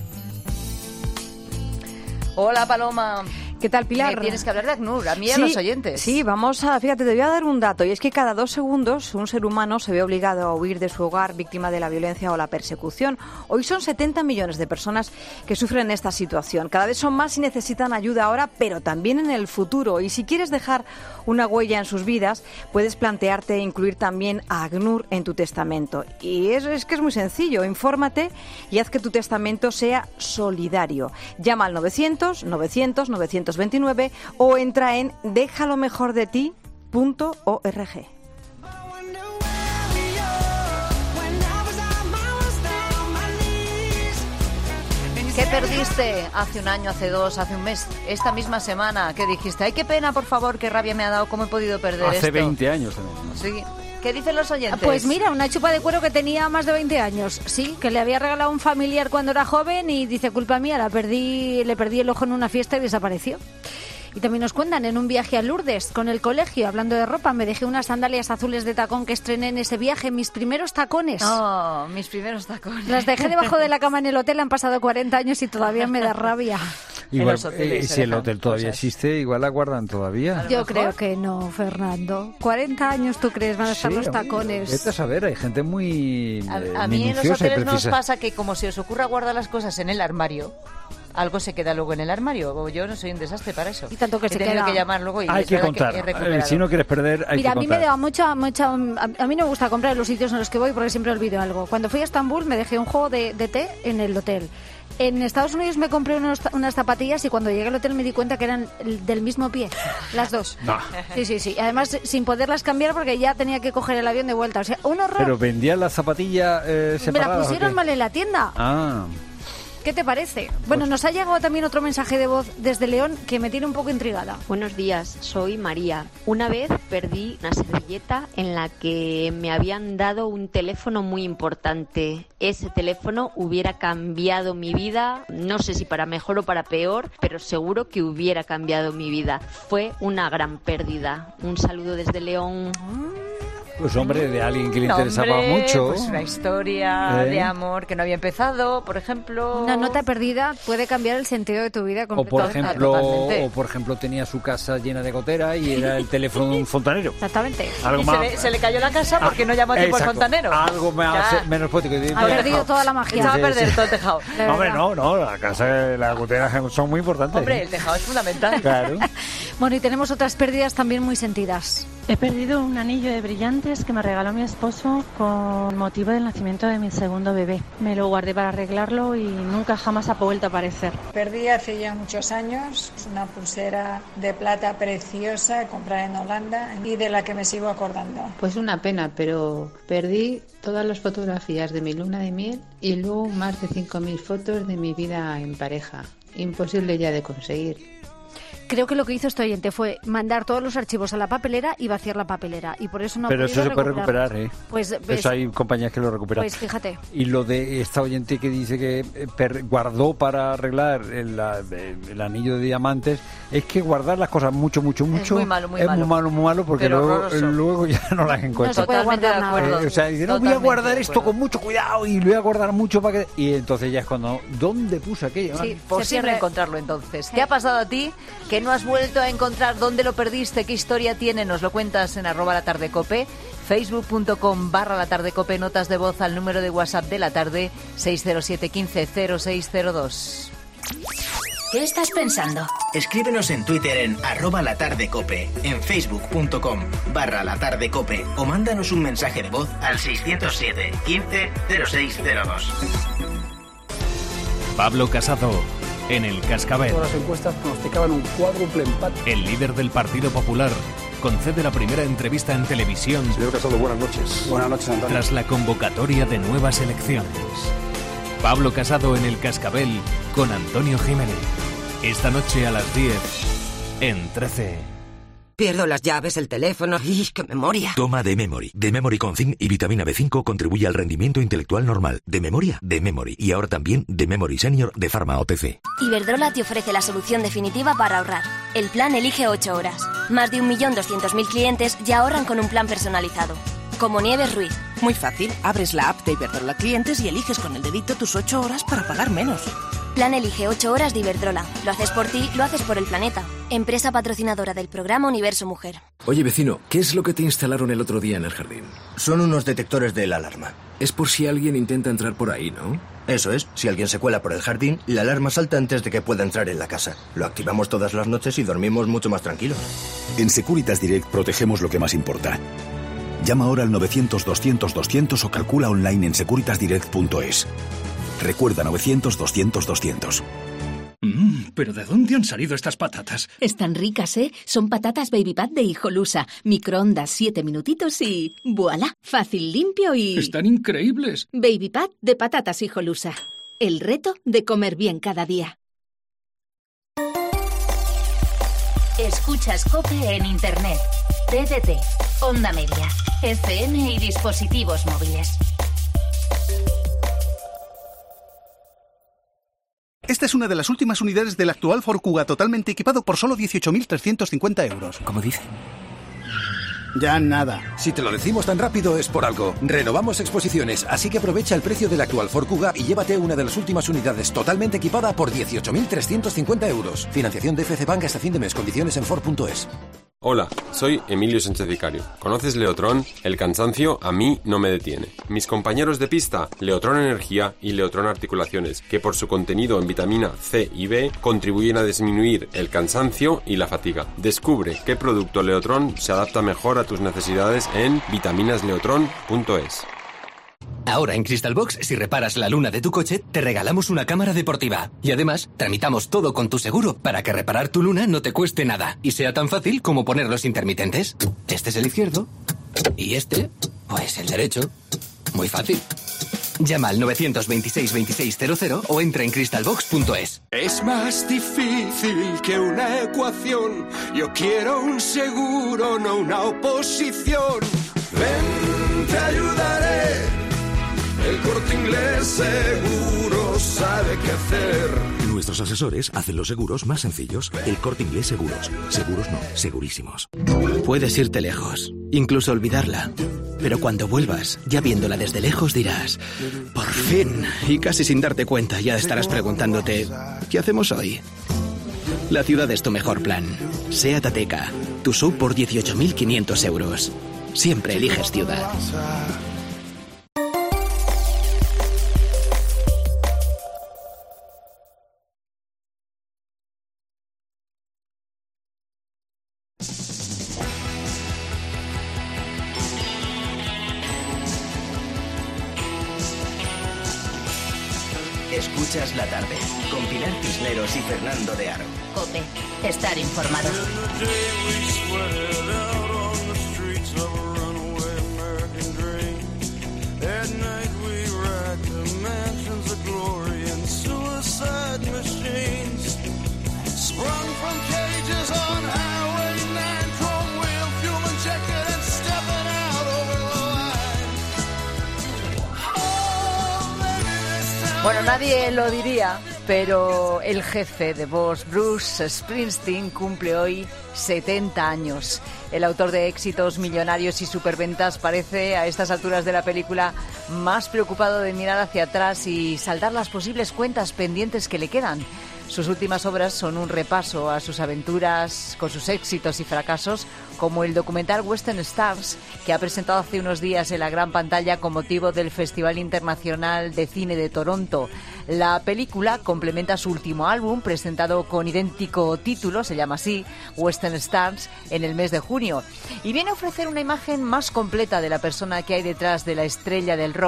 Hola, Paloma. ¿Qué tal, Pilar? Me tienes que hablar de ACNUR, a mí y sí, a los oyentes. Sí, vamos a... Fíjate, te voy a dar un dato, y es que cada dos segundos un ser humano se ve obligado a huir de su hogar víctima de la violencia o la persecución. Hoy son setenta millones de personas que sufren esta situación. Cada vez son más y necesitan ayuda ahora, pero también en el futuro. Y si quieres dejar una huella en sus vidas, puedes plantearte incluir también a ACNUR en tu testamento. Y es, es que es muy sencillo. Infórmate y haz que tu testamento sea solidario. Llama al novecientos, novecientos, novecientos veintinueve o entra en déjalo mejor de ti punto org. ¿Qué perdiste hace un año, hace dos, hace un mes, esta misma semana? ¿Qué dijiste? Ay, qué pena, por favor, qué rabia me ha dado, ¿cómo he podido perder hace esto? Hace veinte años también, ¿no? Sí. ¿Qué dicen los oyentes? Pues mira, una chupa de cuero que tenía más de veinte años, sí, que le había regalado un familiar cuando era joven y dice, culpa mía, la perdí, le perdí el ojo en una fiesta y desapareció. Y también nos cuentan, en un viaje a Lourdes con el colegio, hablando de ropa, me dejé unas sandalias azules de tacón que estrené en ese viaje, mis primeros tacones. Oh, mis primeros tacones. Las dejé debajo de la cama en el hotel, han pasado cuarenta años y todavía me da rabia. Igual, eh, si el hotel todavía cosas. existe, igual la guardan todavía. Yo creo que no, Fernando. cuarenta años, ¿tú crees? Van a estar sí, los tacones. Vete a saber, hay gente muy A, a mí en los hoteles nos pasa que como se os ocurra guardar las cosas en el armario, algo se queda luego en el armario, o yo no soy un desastre para eso. Y tanto que he se tenido queda. que llamar luego y hay que contar. Que si no quieres perder, hay Mira, que contar. Mira, a mí me da mucha, mucha... A mí no me gusta comprar en los sitios en los que voy porque siempre olvido algo. Cuando fui a Estambul me dejé un juego de, de té en el hotel. En Estados Unidos me compré unos, unas zapatillas y cuando llegué al hotel me di cuenta que eran del mismo pie, las dos. No. Sí, sí, sí. Además, sin poderlas cambiar porque ya tenía que coger el avión de vuelta. O sea, un horror. ¿Pero vendían las zapatillas eh, separadas? Me las pusieron mal en la tienda. Ah. ¿Qué te parece? Bueno, nos ha llegado también otro mensaje de voz desde León que me tiene un poco intrigada. Buenos días, soy María. Una vez perdí una servilleta en la que me habían dado un teléfono muy importante. Ese teléfono hubiera cambiado mi vida, no sé si para mejor o para peor, pero seguro que hubiera cambiado mi vida. Fue una gran pérdida. Un saludo desde León. Pues hombre, de alguien que le no, interesaba hombre, mucho. Pues una historia ¿Eh? de amor que no había empezado, por ejemplo. Una nota perdida puede cambiar el sentido de tu vida o por ejemplo, o por ejemplo tenía su casa llena de gotera y era el teléfono de un fontanero. Exactamente. Algo y más... se, le, se le cayó la casa porque ah, no llamó a tiempo al fontanero. Algo más, menos poético. Ha perdido toda la magia. Se va a perder todo el tejado. Hombre, no, no, la casa, las goteras son muy importantes. Hombre, ¿eh? el tejado es fundamental. Claro. Bueno, y tenemos otras pérdidas también muy sentidas. He perdido un anillo de brillantes que me regaló mi esposo con motivo del nacimiento de mi segundo bebé. Me lo guardé para arreglarlo y nunca jamás ha vuelto a aparecer. Perdí hace ya muchos años una pulsera de plata preciosa comprada en Holanda y de la que me sigo acordando. Pues una pena, pero perdí todas las fotografías de mi luna de miel y luego más de cinco mil fotos de mi vida en pareja. Imposible ya de conseguir. Creo que lo que hizo este oyente fue mandar todos los archivos a la papelera y vaciar la papelera. Y por eso no Pero ha eso se puede recuperar, ¿eh? Pues, eso pues, hay compañías que lo recuperan. Pues fíjate. Y lo de esta oyente que dice que per, guardó para arreglar el, el anillo de diamantes, es que guardar las cosas mucho, mucho, mucho... Es muy malo, muy es malo. muy malo, muy malo, porque luego, luego ya no las encuentras. No se puede guardar nada. Eh, o sea, dice, no, voy a guardar esto con mucho cuidado y lo voy a guardar mucho para que... Y entonces ya es cuando... ¿Dónde puse aquello? Sí, posible encontrarlo entonces. ¿Te ha pasado a ti que no has vuelto a encontrar dónde lo perdiste? ¿Qué historia tiene? Nos lo cuentas en arroba la tarde cope, facebook.com barra la tarde cope, notas de voz al número de WhatsApp de la tarde seis cero siete uno cinco cero seis cero dos. ¿Qué estás pensando? Escríbenos en Twitter en arroba la tarde cope, en facebook.com barra la tarde cope o mándanos un mensaje de voz al seiscientos siete quince cero seis cero dos. Pablo Casado, en El Cascabel. Todas las encuestas pronosticaban un cuádruple empate. El líder del Partido Popular concede la primera entrevista en televisión. Señor Casado, buenas noches. Buenas noches, Antonio. Tras la convocatoria de nuevas elecciones. Pablo Casado en El Cascabel con Antonio Jiménez. Esta noche a las diez en trece. Pierdo las llaves, el teléfono. ¡Y qué memoria! Toma de Memory. De Memory con zinc y vitamina B cinco contribuye al rendimiento intelectual normal. De memoria, de Memory. Y ahora también de Memory Senior de Pharma O T C. Iberdrola te ofrece la solución definitiva para ahorrar. El plan Elige ocho horas. Más de un millón doscientos mil clientes ya ahorran con un plan personalizado. Como Nieves Ruiz. Muy fácil. Abres la app de Iberdrola Clientes y eliges con el dedito tus ocho horas para pagar menos. Plan Elige ocho horas de Iberdrola. Lo haces por ti, lo haces por el planeta. Empresa patrocinadora del programa Universo Mujer. Oye, vecino, ¿qué es lo que te instalaron el otro día en el jardín? Son unos detectores de la alarma. Es por si alguien intenta entrar por ahí, ¿no? Eso es. Si alguien se cuela por el jardín, la alarma salta antes de que pueda entrar en la casa. Lo activamos todas las noches y dormimos mucho más tranquilos. En Securitas Direct protegemos lo que más importa. Llama ahora al novecientos doscientos doscientos o calcula online en securitas direct punto es. Recuerda novecientos doscientos doscientos. Mmm, ¿pero de dónde han salido estas patatas? Están ricas, ¿eh? Son patatas Baby Pat de Hijolusa. Microondas siete minutitos y... ¡voilá! Fácil, limpio y... ¡Están increíbles! Baby Pat de patatas Hijolusa. El reto de comer bien cada día. Escuchas COPE en Internet, T D T, Onda Media, F M y dispositivos móviles. Esta es una de las últimas unidades del actual Ford Kuga totalmente equipado por solo dieciocho mil trescientos cincuenta euros. ¿Cómo dice? Ya nada. Si te lo decimos tan rápido es por algo. Renovamos exposiciones, así que aprovecha el precio del actual Ford Kuga y llévate una de las últimas unidades totalmente equipada por dieciocho mil trescientos cincuenta euros. Financiación de F C Bank hasta fin de mes. Condiciones en Ford punto es. Hola, soy Emilio Sánchez Vicario. ¿Conoces Leotrón? El cansancio a mí no me detiene. Mis compañeros de pista, Leotrón Energía y Leotrón Articulaciones, que por su contenido en vitamina C y B contribuyen a disminuir el cansancio y la fatiga. Descubre qué producto Leotrón se adapta mejor a tus necesidades en vitaminas leotrón punto es. Ahora en Crystal Box, si reparas la luna de tu coche, te regalamos una cámara deportiva. Y además, tramitamos todo con tu seguro para que reparar tu luna no te cueste nada y sea tan fácil como poner los intermitentes. Este es el izquierdo y este, pues el derecho. Muy fácil. Llama al novecientos veintiséis veintiséis cero cero o entra en crystal box punto es. Es más difícil que una ecuación. Yo quiero un seguro, no una oposición. Ven, te ayudaré. El Corte Inglés Seguro sabe qué hacer. Nuestros asesores hacen los seguros más sencillos. El Corte Inglés Seguros. Seguros no, segurísimos. Puedes irte lejos, incluso olvidarla. Pero cuando vuelvas, ya viéndola desde lejos dirás, por fin, y casi sin darte cuenta ya estarás preguntándote, ¿qué hacemos hoy? La ciudad es tu mejor plan. SEAT Ateca, tu S U V por dieciocho mil quinientos euros. Siempre eliges ciudad. Escuchas la tarde con Pilar Cisneros y Fernando de Aro. COPE, estar informado. Bueno, nadie lo diría, pero el jefe de Vox, Bruce Springsteen, cumple hoy setenta años. El autor de éxitos millonarios y superventas parece, a estas alturas de la película, más preocupado de mirar hacia atrás y saldar las posibles cuentas pendientes que le quedan. Sus últimas obras son un repaso a sus aventuras con sus éxitos y fracasos, como el documental Western Stars, que ha presentado hace unos días en la gran pantalla con motivo del Festival Internacional de Cine de Toronto. La película complementa su último álbum, presentado con idéntico título, se llama así, Western Stars, en el mes de junio, y viene a ofrecer una imagen más completa de la persona que hay detrás de la estrella del rock,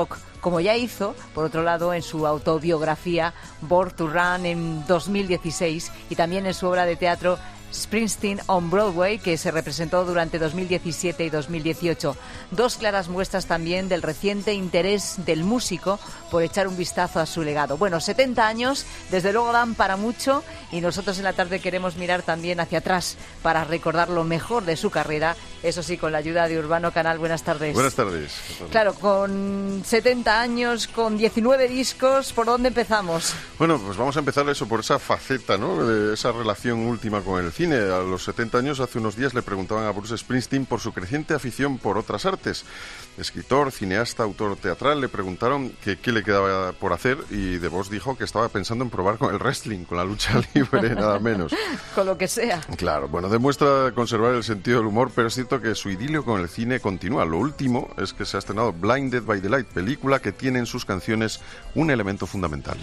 como ya hizo, por otro lado, en su autobiografía Born to Run en dos mil dieciséis y también en su obra de teatro Springsteen on Broadway, que se representó durante dos mil diecisiete y dos mil dieciocho. Dos claras muestras también del reciente interés del músico por echar un vistazo a su legado. Bueno, setenta años, desde luego dan para mucho, y nosotros en la tarde queremos mirar también hacia atrás para recordar lo mejor de su carrera, eso sí, con la ayuda de Urbano Canal. Buenas tardes. Buenas tardes. Claro, con setenta años, con diecinueve discos, ¿por dónde empezamos? Bueno, pues vamos a empezar eso por esa faceta, ¿no?, de esa relación última con el cine. A los setenta años, hace unos días, le preguntaban a Bruce Springsteen por su creciente afición por otras artes. Escritor, cineasta, autor teatral, le preguntaron que qué le quedaba por hacer y de voz dijo que estaba pensando en probar con el wrestling, con la lucha libre, nada menos. Con lo que sea. Claro, bueno, demuestra conservar el sentido del humor, pero es cierto que su idilio con el cine continúa. Lo último es que se ha estrenado Blinded by the Light, película que tiene en sus canciones un elemento fundamental.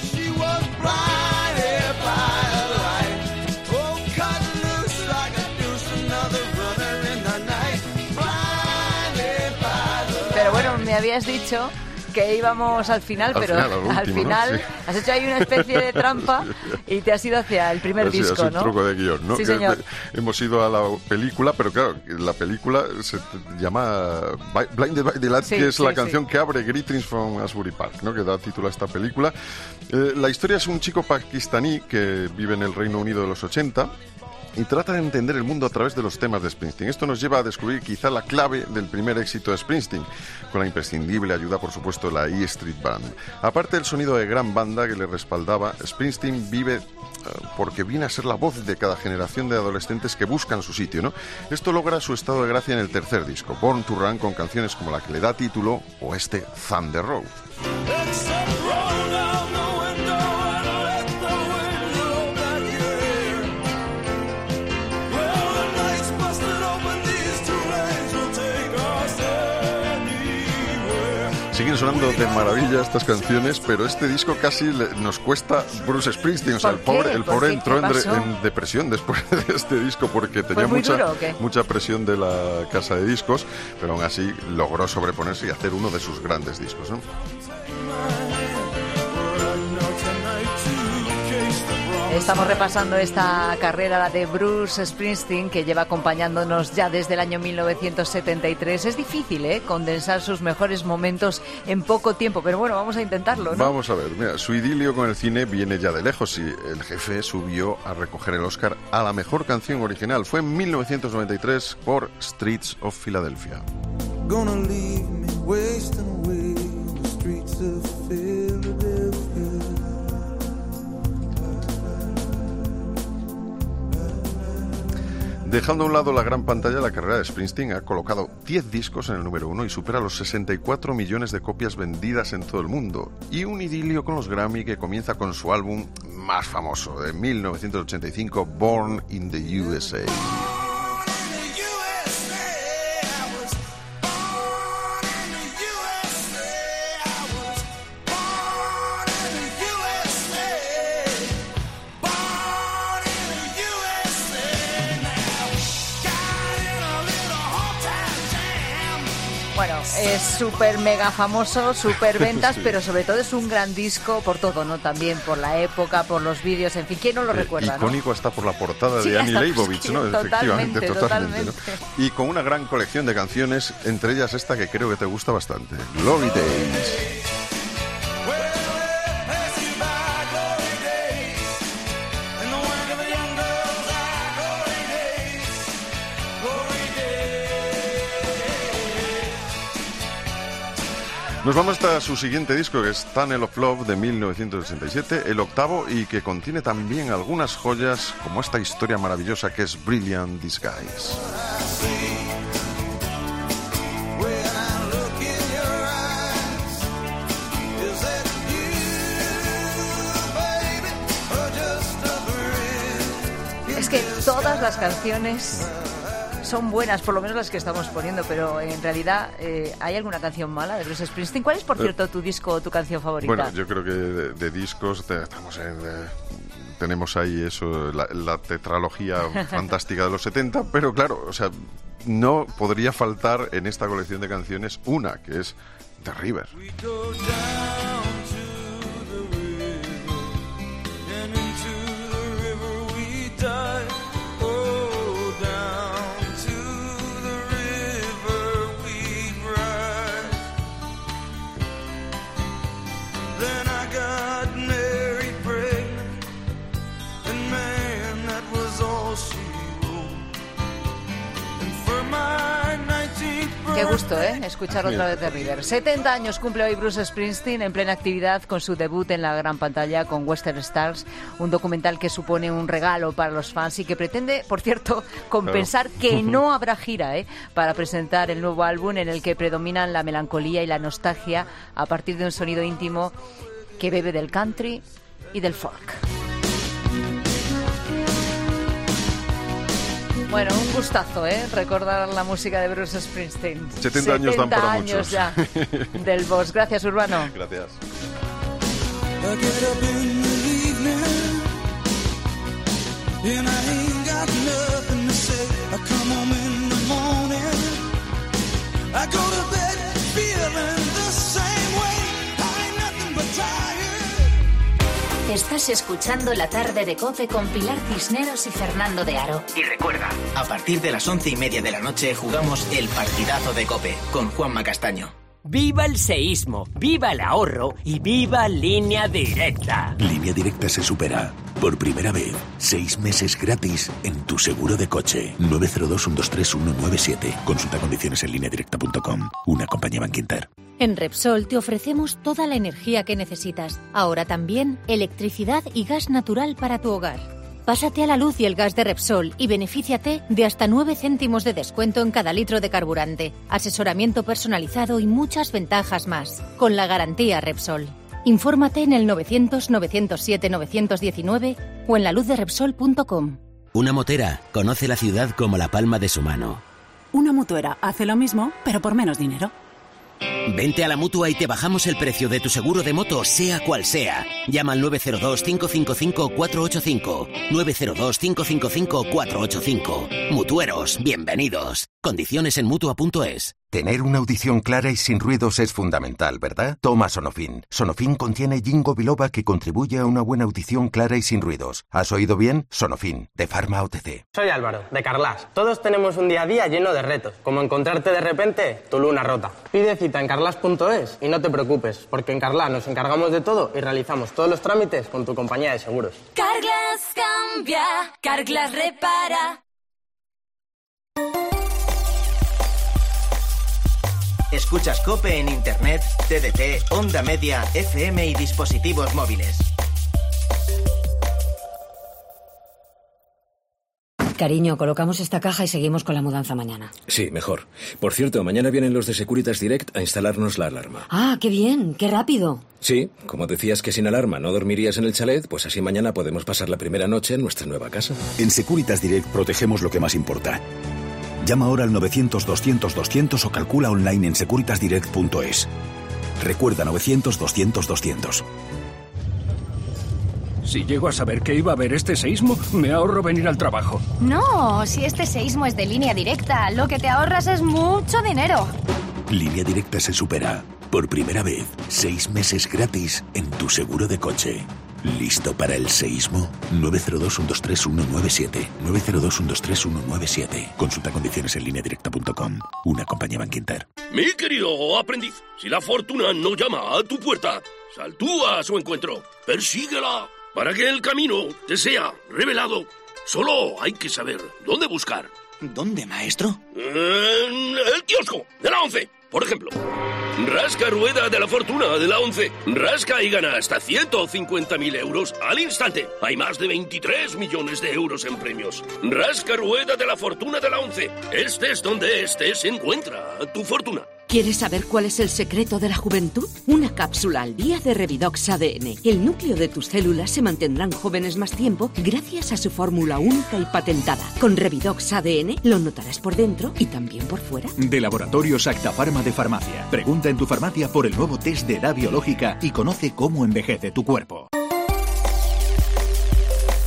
Pero bueno, me habías dicho que íbamos al final, al pero final, al, último, al final ¿no? Sí. Has hecho ahí una especie de trampa y te has ido hacia el primer sí, disco, es un ¿no? truco de guión, ¿no? Sí, que señor. Hemos ido a la película, pero claro, la película se llama Blinded by the Light, sí, que es sí, la canción sí. que abre Greetings from Asbury Park, ¿no?, que da título a esta película. Eh, la historia es un chico pakistaní que vive en el Reino Unido de los ochenta y trata de entender el mundo a través de los temas de Springsteen. Esto nos lleva a descubrir quizá la clave del primer éxito de Springsteen, con la imprescindible ayuda, por supuesto, de la E Street Band. Aparte del sonido de gran banda que le respaldaba, Springsteen vive uh, porque viene a ser la voz de cada generación de adolescentes que buscan su sitio, ¿no? Esto logra su estado de gracia en el tercer disco, Born to Run, con canciones como la que le da título o este Thunder Road. Siguen sonando de maravilla estas canciones, pero este disco casi le, nos cuesta Bruce Springsteen. O sea, el pobre, el pobre entró en, en depresión después de este disco porque tenía mucha, duro, mucha presión de la casa de discos, pero aún así logró sobreponerse y hacer uno de sus grandes discos, ¿no? Estamos repasando esta carrera, la de Bruce Springsteen, que lleva acompañándonos ya desde el año mil novecientos setenta y tres. Es difícil, ¿eh?, condensar sus mejores momentos en poco tiempo, pero bueno, vamos a intentarlo, ¿no? Vamos a ver, mira, su idilio con el cine viene ya de lejos y el jefe subió a recoger el Oscar a la mejor canción original. Fue en mil novecientos noventa y tres por Streets of Philadelphia. Gonna leave me wasting away the streets of Philadelphia. Dejando a un lado la gran pantalla, la carrera de Springsteen ha colocado diez discos en el número uno y supera los sesenta y cuatro millones de copias vendidas en todo el mundo. Y un idilio con los Grammy que comienza con su álbum más famoso, de mil novecientos ochenta y cinco, Born in the U S A. Bueno, es súper mega famoso, súper ventas, sí. Pero sobre todo es un gran disco por todo, ¿no? También por la época, por los vídeos, en fin, ¿quién no lo eh, recuerda? Icónico, ¿no? Hasta por la portada sí, de Annie Leibovitz, ¿no? Totalmente, efectivamente, totalmente. totalmente. ¿no? Y con una gran colección de canciones, entre ellas esta que creo que te gusta bastante, Glory Days. Nos vamos hasta su siguiente disco, que es Tunnel of Love, de mil novecientos sesenta y siete, el octavo, y que contiene también algunas joyas, como esta historia maravillosa que es Brilliant Disguise. Es que todas las canciones son buenas, por lo menos las que estamos poniendo, pero en realidad, eh, ¿hay alguna canción mala de Bruce Springsteen? ¿Cuál es, por cierto, tu disco o tu canción favorita? Bueno, yo creo que de, de discos te, estamos en... Eh, tenemos ahí eso, la, la tetralogía fantástica de los setenta, pero claro, o sea, no podría faltar en esta colección de canciones una, que es The River. Qué gusto, ¿eh? Escuchar otra vez The River. setenta años cumple hoy Bruce Springsteen, en plena actividad con su debut en la gran pantalla con Western Stars, un documental que supone un regalo para los fans y que pretende, por cierto, compensar claro. que no habrá gira, ¿eh? Para presentar el nuevo álbum en el que predominan la melancolía y la nostalgia a partir de un sonido íntimo que bebe del country y del folk. Bueno, un gustazo, ¿eh? Recordar la música de Bruce Springsteen. setenta años dan para años muchos. Ya del Boss. Gracias, Urbano. Gracias. Estás escuchando La Tarde de COPE con Pilar Cisneros y Fernando de Aro. Y recuerda, a partir de las once y media de la noche jugamos el partidazo de COPE con Juanma Castaño. ¡Viva el seísmo! ¡Viva el ahorro! ¡Y viva Línea Directa! Línea Directa se supera. Por primera vez, seis meses gratis en tu seguro de coche. nueve cero dos, uno dos tres, uno nueve siete. Consulta condiciones en línea directa punto com. Una compañía Bankinter. En Repsol te ofrecemos toda la energía que necesitas. Ahora también electricidad y gas natural para tu hogar. Pásate a la luz y el gas de Repsol y benefíciate de hasta nueve céntimos de descuento en cada litro de carburante, asesoramiento personalizado y muchas ventajas más. Con la garantía Repsol. Infórmate en el novecientos, novecientos siete, novecientos diecinueve o en la luz de repsol punto com. Una motera conoce la ciudad como la palma de su mano. Una mutuera hace lo mismo, pero por menos dinero. Vente a la Mutua y te bajamos el precio de tu seguro de moto, sea cual sea. Llama al nueve cero dos, cinco cinco cinco, cuatro ocho cinco. nueve cero dos, cinco cinco cinco, cuatro ocho cinco. Mutueros, bienvenidos. Condiciones en Mutua punto es. Tener una audición clara y sin ruidos es fundamental, ¿verdad? Toma Sonofin. Sonofin contiene ginkgo biloba que contribuye a una buena audición clara y sin ruidos. ¿Has oído bien? Sonofin, de Pharma O T C. Soy Álvaro, de Carglass. Todos tenemos un día a día lleno de retos, como encontrarte de repente tu luna rota. Pide cita en carglass punto es y no te preocupes, porque en Carglass nos encargamos de todo y realizamos todos los trámites con tu compañía de seguros. Carglass cambia, Carglass repara. Escuchas COPE en Internet, T D T, Onda Media, F M y dispositivos móviles. Cariño, colocamos esta caja y seguimos con la mudanza mañana. Sí, mejor. Por cierto, mañana vienen los de Securitas Direct a instalarnos la alarma. Ah, qué bien, qué rápido. Sí, como decías que sin alarma no dormirías en el chalet, pues así mañana podemos pasar la primera noche en nuestra nueva casa. En Securitas Direct protegemos lo que más importa. Llama ahora al novecientos, doscientos, doscientos o calcula online en securitas direct punto es. Recuerda novecientos, doscientos, doscientos. Si llego a saber que iba a haber este seísmo, me ahorro venir al trabajo. No, si este seísmo es de Línea Directa, lo que te ahorras es mucho dinero. Línea Directa se supera. Por primera vez, seis meses gratis en tu seguro de coche. ¿Listo para el seísmo? nueve cero dos, uno dos tres, uno nueve siete. nueve cero dos, uno dos tres, uno nueve siete. Consulta condiciones en línea directa punto com. Una compañía Bankinter. Mi querido aprendiz, si la fortuna no llama a tu puerta, sal tú a su encuentro. Persíguela para que el camino te sea revelado. Solo hay que saber dónde buscar. ¿Dónde, maestro? En el kiosco de la once, por ejemplo. Rasca rueda de la fortuna de la once. Rasca y gana hasta ciento cincuenta mil euros al instante. Hay más de veintitrés millones de euros en premios. Rasca rueda de la fortuna de la once. Estés donde estés, encuentra tu fortuna. ¿Quieres saber cuál es el secreto de la juventud? Una cápsula al día de Revidox A D N. El núcleo de tus células se mantendrán jóvenes más tiempo gracias a su fórmula única y patentada. Con Revidox A D N lo notarás por dentro y también por fuera. De Laboratorios Acta Pharma de Farmacia. Pregunta en tu farmacia por el nuevo test de edad biológica y conoce cómo envejece tu cuerpo.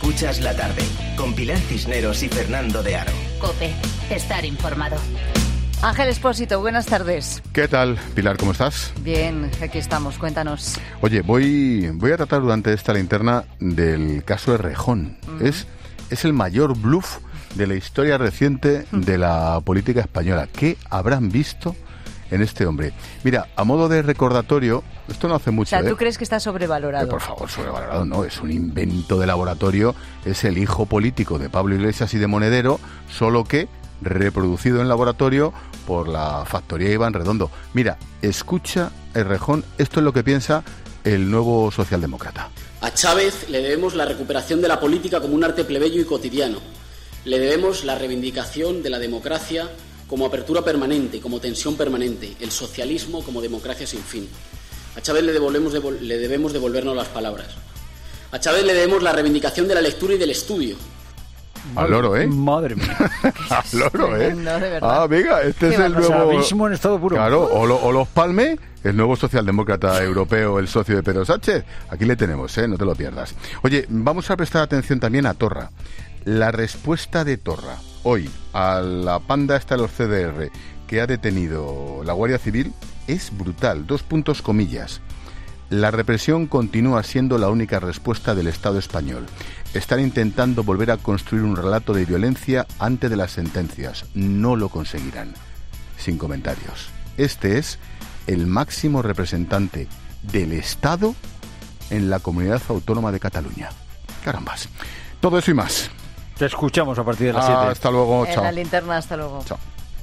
Escuchas la tarde, con Pilar Cisneros y Fernando de Aro. COPE, estar informado. Ángel Expósito, buenas tardes. ¿Qué tal, Pilar? ¿Cómo estás? Bien, aquí estamos, cuéntanos. Oye, voy, voy a tratar durante esta linterna del caso Errejón. Uh-huh. Es, es el mayor bluff de la historia reciente de la política española. ¿Qué habrán visto en este hombre? Mira, a modo de recordatorio, esto no hace mucho. O sea, ¿tú ¿eh? crees que está sobrevalorado? Eh, por favor, sobrevalorado no, es un invento de laboratorio, es el hijo político de Pablo Iglesias y de Monedero, solo que reproducido en laboratorio por la factoría Iván Redondo. Mira, escucha, Errejón, esto es lo que piensa el nuevo socialdemócrata. A Chávez le debemos la recuperación de la política como un arte plebeyo y cotidiano. Le debemos la reivindicación de la democracia como apertura permanente, como tensión permanente, el socialismo como democracia sin fin. A Chávez le, devolvemos devol- le debemos devolvernos las palabras. A Chávez le debemos la reivindicación de la lectura y del estudio. Al loro, ¿eh? Madre mía. Al loro, ¿eh? No, de verdad. Ah, venga, este Qué es el O sea, nuevo... abismo en estado puro. Claro, o, lo, o los Palme, el nuevo socialdemócrata europeo, el socio de Pedro Sánchez. Aquí le tenemos, ¿eh? No te lo pierdas. Oye, vamos a prestar atención también a Torra. La respuesta de Torra hoy a la panda esta de los C D R que ha detenido la Guardia Civil es brutal. Dos puntos comillas. La represión continúa siendo la única respuesta del Estado español. Están intentando volver a construir un relato de violencia antes de las sentencias. No lo conseguirán. Sin comentarios. Este es el máximo representante del Estado en la Comunidad Autónoma de Cataluña. Carambas. Todo eso y más. Te escuchamos a partir de las siete. Ah, hasta luego, en chao. la linterna, hasta luego. Chao.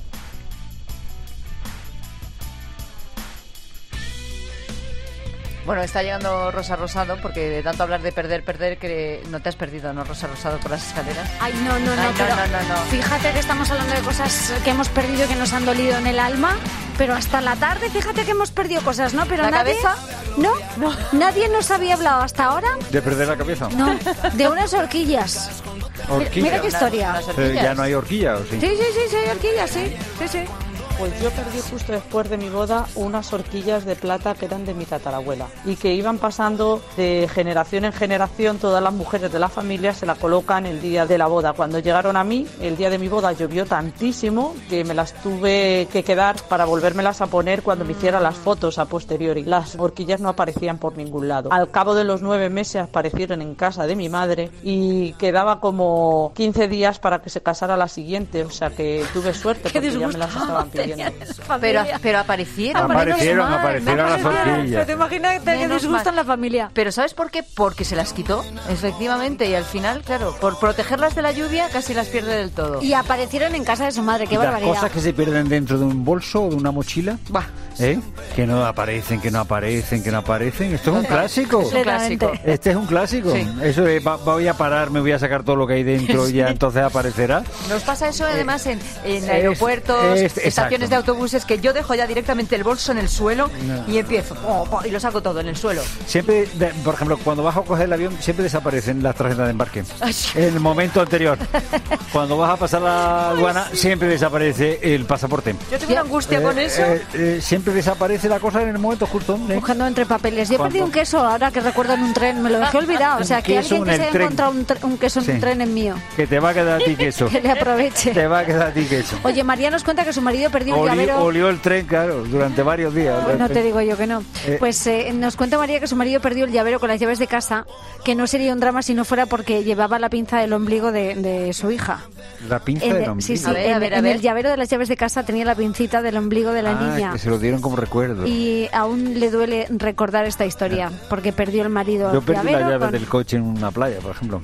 Bueno, está llegando Rosa Rosado, porque de tanto hablar de perder, perder, que no te has perdido, ¿no, Rosa Rosado, por las escaleras? Ay, no, no, no, Ay, pero no, no, no, no. Fíjate que estamos hablando de cosas que hemos perdido y que nos han dolido en el alma, pero hasta la tarde, fíjate que hemos perdido cosas, ¿no? Pero ¿La nadie, cabeza? ¿no? no, nadie nos había hablado hasta ahora, ¿De perder la cabeza? no, de unas horquillas. ¿Horquilla? Mira qué historia. Eh, ¿Ya no hay horquilla o sí? Sí, sí, sí, sí, hay horquillas, sí, sí, sí. Pues yo perdí justo después de mi boda unas horquillas de plata que eran de mi tatarabuela y que iban pasando de generación en generación. Todas las mujeres de la familia se la colocan el día de la boda. Cuando llegaron a mí, el día de mi boda llovió tantísimo que me las tuve que quedar para volvérmelas a poner cuando me hiciera las fotos a posteriori. Las horquillas no aparecían por ningún lado. Al cabo de los nueve meses aparecieron en casa de mi madre y quedaba como quince días para que se casara la siguiente. O sea que tuve suerte porque ya me las estaban pidiendo. Pero, pero aparecieron. Aparecieron, aparecieron las horquillas. Pero te imaginas que Menos disgustan mal. la familia. Pero ¿sabes por qué? Porque se las quitó, efectivamente, y al final, claro, por protegerlas de la lluvia casi las pierde del todo. Y aparecieron en casa de su madre, qué ¿Y las barbaridad. cosas que se pierden dentro de un bolso o de una mochila? Bah. ¿Eh? Que no aparecen, que no aparecen, que no aparecen. Esto es un clásico. Es un clásico. Este es un clásico. Sí. Eso de va- voy a parar, me voy a sacar todo lo que hay dentro y ya Sí. entonces aparecerá. Nos pasa eso además en, en es- aeropuertos, es- estaciones exacto. de autobuses, que yo dejo ya directamente el bolso en el suelo No. y empiezo, oh, oh, y lo saco todo en el suelo. Siempre, de- por ejemplo, cuando vas a coger el avión, siempre desaparecen las tarjetas de embarque. Ay, sí. En el momento anterior. Cuando vas a pasar la aduana, siempre desaparece el pasaporte. Yo tengo una angustia con eso. Eh, eh, siempre desaparece la cosa en el momento justo. ¿eh? Buscando entre papeles. Yo ¿Cuánto? perdí un queso ahora que recuerdo en un tren. Me lo dejé olvidado. O sea, Un que queso alguien que en se el haya tren. encontrado un, tre- un queso en Sí. un tren es mío. Que te va a quedar a ti queso. Que le aproveche. Te va a quedar a ti queso. Oye, María nos cuenta que su marido perdió un Oli- llavero. olió el tren, claro, durante varios días. Pues no te digo yo que no. Eh. Pues eh, nos cuenta María que su marido perdió el llavero con las llaves de casa, que no sería un drama si no fuera porque llevaba la pinza del ombligo de, de su hija. La pinza En- del ombligo. sí, sí, A ver, en, a ver, a en ver. el llavero de las llaves de casa tenía la pincita del ombligo de la Ah, niña. que se lo dieron como recuerdo. Y aún le duele recordar esta historia, porque perdió el marido Yo el perdí la llavero llave con- del coche en una playa, por ejemplo.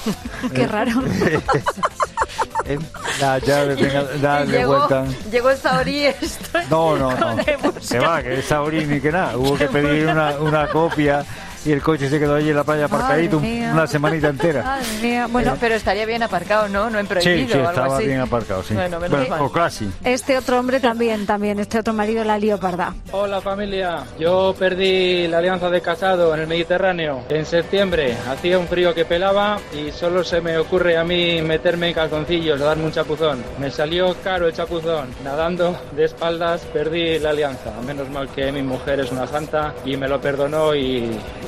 Qué raro. Eh, La llave, venga, dale llegó, vuelta. llegó el Zahorí esto. No, no, no. con el busca- Se va, que es Saurí ni que nada. Hubo que pedir una, una copia y el coche se quedó allí en la playa aparcadito Madre mía. una semanita entera. Madre mía. Bueno, Pero estaría bien aparcado, ¿no? No en prohibido Sí, sí, o algo estaba así. bien aparcado, sí. Bueno, menos Bueno, mal. o casi. este otro hombre también, también, este otro marido la lió parda. Hola familia, yo perdí la alianza de casado en el Mediterráneo en septiembre. Hacía un frío que pelaba y solo se me ocurre a mí meterme en calzoncillos a darme un chapuzón. Me salió caro el chapuzón. Nadando de espaldas perdí la alianza. Menos mal que mi mujer es una santa y me lo perdonó y, y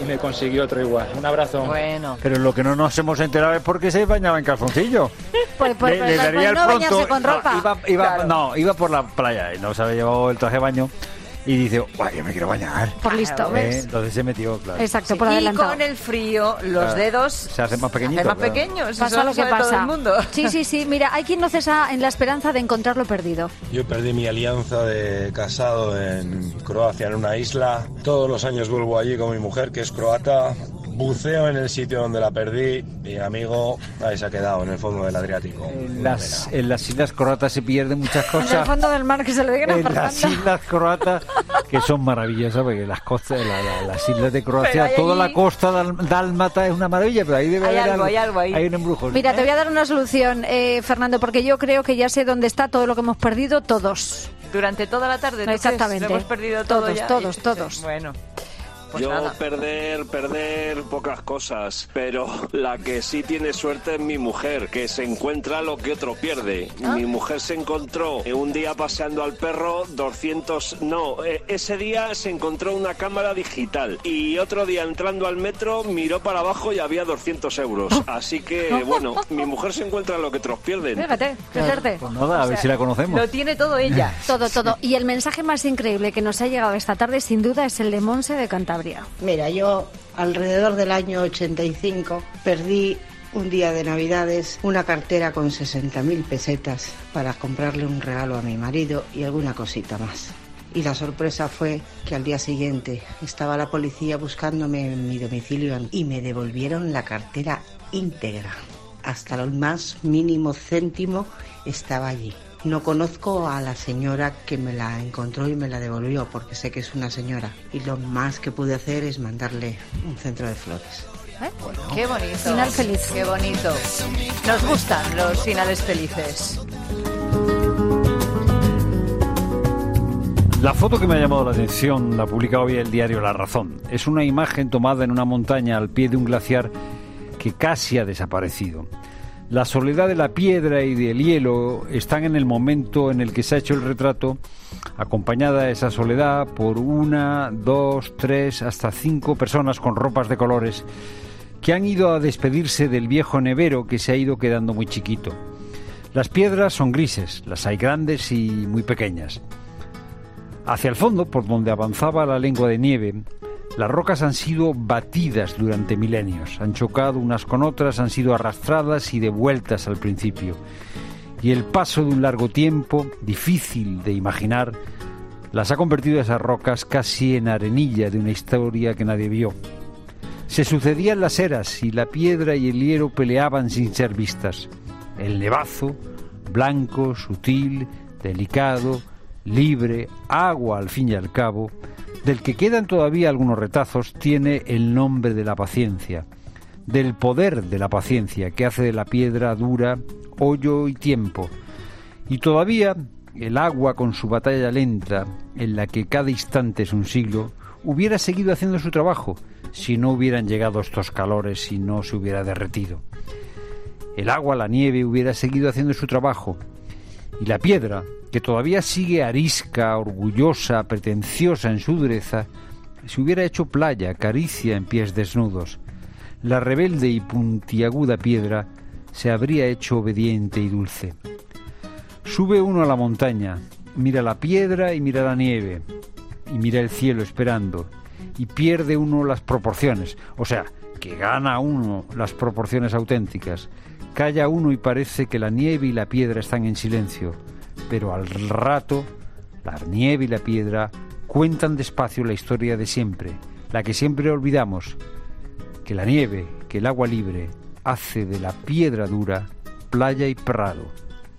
y me consiguió otro igual. Un abrazo. Bueno. Pero lo que no nos hemos enterado es por qué se bañaba en calzoncillo. Pues, pues, le, pues, le pues, daría no el pronto. bañarse con ropa. No, iba, iba, Claro. no, iba por la playa y no se había llevado el traje de baño. Y dice, guay, yo me quiero bañar. Por listo, Eh, ¿ves? Entonces se metió, claro. Exacto, Sí, por y adelantado. con el frío, los Claro. dedos Se hacen más pequeñitos. se hacen más claro. pequeños. Pasa eso lo que sabe todo pasa. el mundo. Sí, sí, sí. Mira, hay quien no cesa en la esperanza de encontrar lo perdido. Yo perdí mi alianza de casado en Croacia, en una isla. Todos los años vuelvo allí con mi mujer, que es croata. Buceo en el sitio donde la perdí. Mi amigo ahí se ha quedado, en el fondo del Adriático. En las, en las islas croatas se pierden muchas En el cosas. fondo del mar, que se lo digan a En las Fernando. islas croatas, que son maravillosas, porque las costas, la- la- las islas de Pero Croacia, hay toda allí- la costa dal- dálmata es una maravilla, pero ahí debe Hay haber algo, hay algo ahí. Hay un embrujo. Mira, te voy a dar una solución, eh, Fernando, porque yo creo que ya sé dónde está todo lo que hemos perdido todos. Durante toda la tarde. ¿tú crees? Exactamente. Lo hemos perdido todo Todos, ya. todos, Y- todos. Bueno. Pues Yo nada. perder, perder pocas cosas, pero la que sí tiene suerte es mi mujer, que se encuentra lo que otro pierde. ¿Ah? Mi mujer se encontró eh, un día paseando al perro doscientos, no, eh, ese día se encontró una cámara digital y otro día entrando al metro miró para abajo y había doscientos euros. Así que, bueno, mi mujer se encuentra lo que otros pierden. Fíjate, qué suerte. Pues nada, a ver si la conocemos. Lo tiene todo ella. Todo, todo. Y el mensaje más increíble que nos ha llegado esta tarde, sin duda, es el de Monse de Cantabria. Mira, yo alrededor del año ochenta y cinco perdí un día de Navidades una cartera con sesenta mil pesetas para comprarle un regalo a mi marido y alguna cosita más. Y la sorpresa fue que al día siguiente estaba la policía buscándome en mi domicilio y me devolvieron la cartera íntegra. Hasta el más mínimo céntimo estaba allí. No conozco a la señora que me la encontró y me la devolvió, porque sé que es una señora. Y lo más que pude hacer es mandarle un centro de flores. ¿Eh? Qué bonito. Final feliz. Qué bonito. Nos gustan los finales felices. La foto que me ha llamado la atención la publica hoy el diario La Razón. Es una imagen tomada en una montaña al pie de un glaciar que casi ha desaparecido. La soledad de la piedra y del hielo están en el momento en el que se ha hecho el retrato, acompañada esa soledad por una, dos, tres, hasta cinco personas con ropas de colores que han ido a despedirse del viejo nevero que se ha ido quedando muy chiquito. Las piedras son grises, las hay grandes y muy pequeñas. Hacia el fondo, por donde avanzaba la lengua de nieve, las rocas han sido batidas durante milenios, han chocado unas con otras, han sido arrastradas y devueltas al principio. Y el paso de un largo tiempo, difícil de imaginar, las ha convertido esas rocas casi en arenilla de una historia que nadie vio. Se sucedían las eras y la piedra y el hielo peleaban sin ser vistas. El nevazo, blanco, sutil, delicado, libre, agua al fin y al cabo, del que quedan todavía algunos retazos, tiene el nombre de la paciencia, del poder de la paciencia que hace de la piedra dura, hoyo y tiempo. Y todavía el agua con su batalla lenta, en la que cada instante es un siglo, hubiera seguido haciendo su trabajo si no hubieran llegado estos calores y no se hubiera derretido. El agua, la nieve, hubiera seguido haciendo su trabajo, y la piedra, que todavía sigue arisca, orgullosa, pretenciosa en su dureza, se hubiera hecho playa, caricia en pies desnudos. La rebelde y puntiaguda piedra se habría hecho obediente y dulce. Sube uno a la montaña, mira la piedra y mira la nieve, y mira el cielo esperando, y pierde uno las proporciones, o sea, que gana uno las proporciones auténticas. Calla uno y parece que la nieve y la piedra están en silencio, pero al rato la nieve y la piedra cuentan despacio la historia de siempre, la que siempre olvidamos, que la nieve, que el agua libre, hace de la piedra dura playa y prado.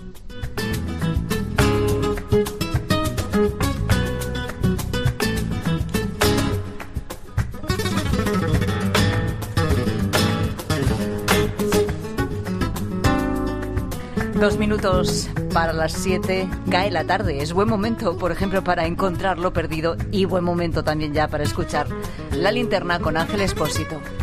Dos minutos para las siete, cae la tarde. Es buen momento, por ejemplo, para encontrar lo perdido y buen momento también ya para escuchar La Linterna con Ángel Expósito.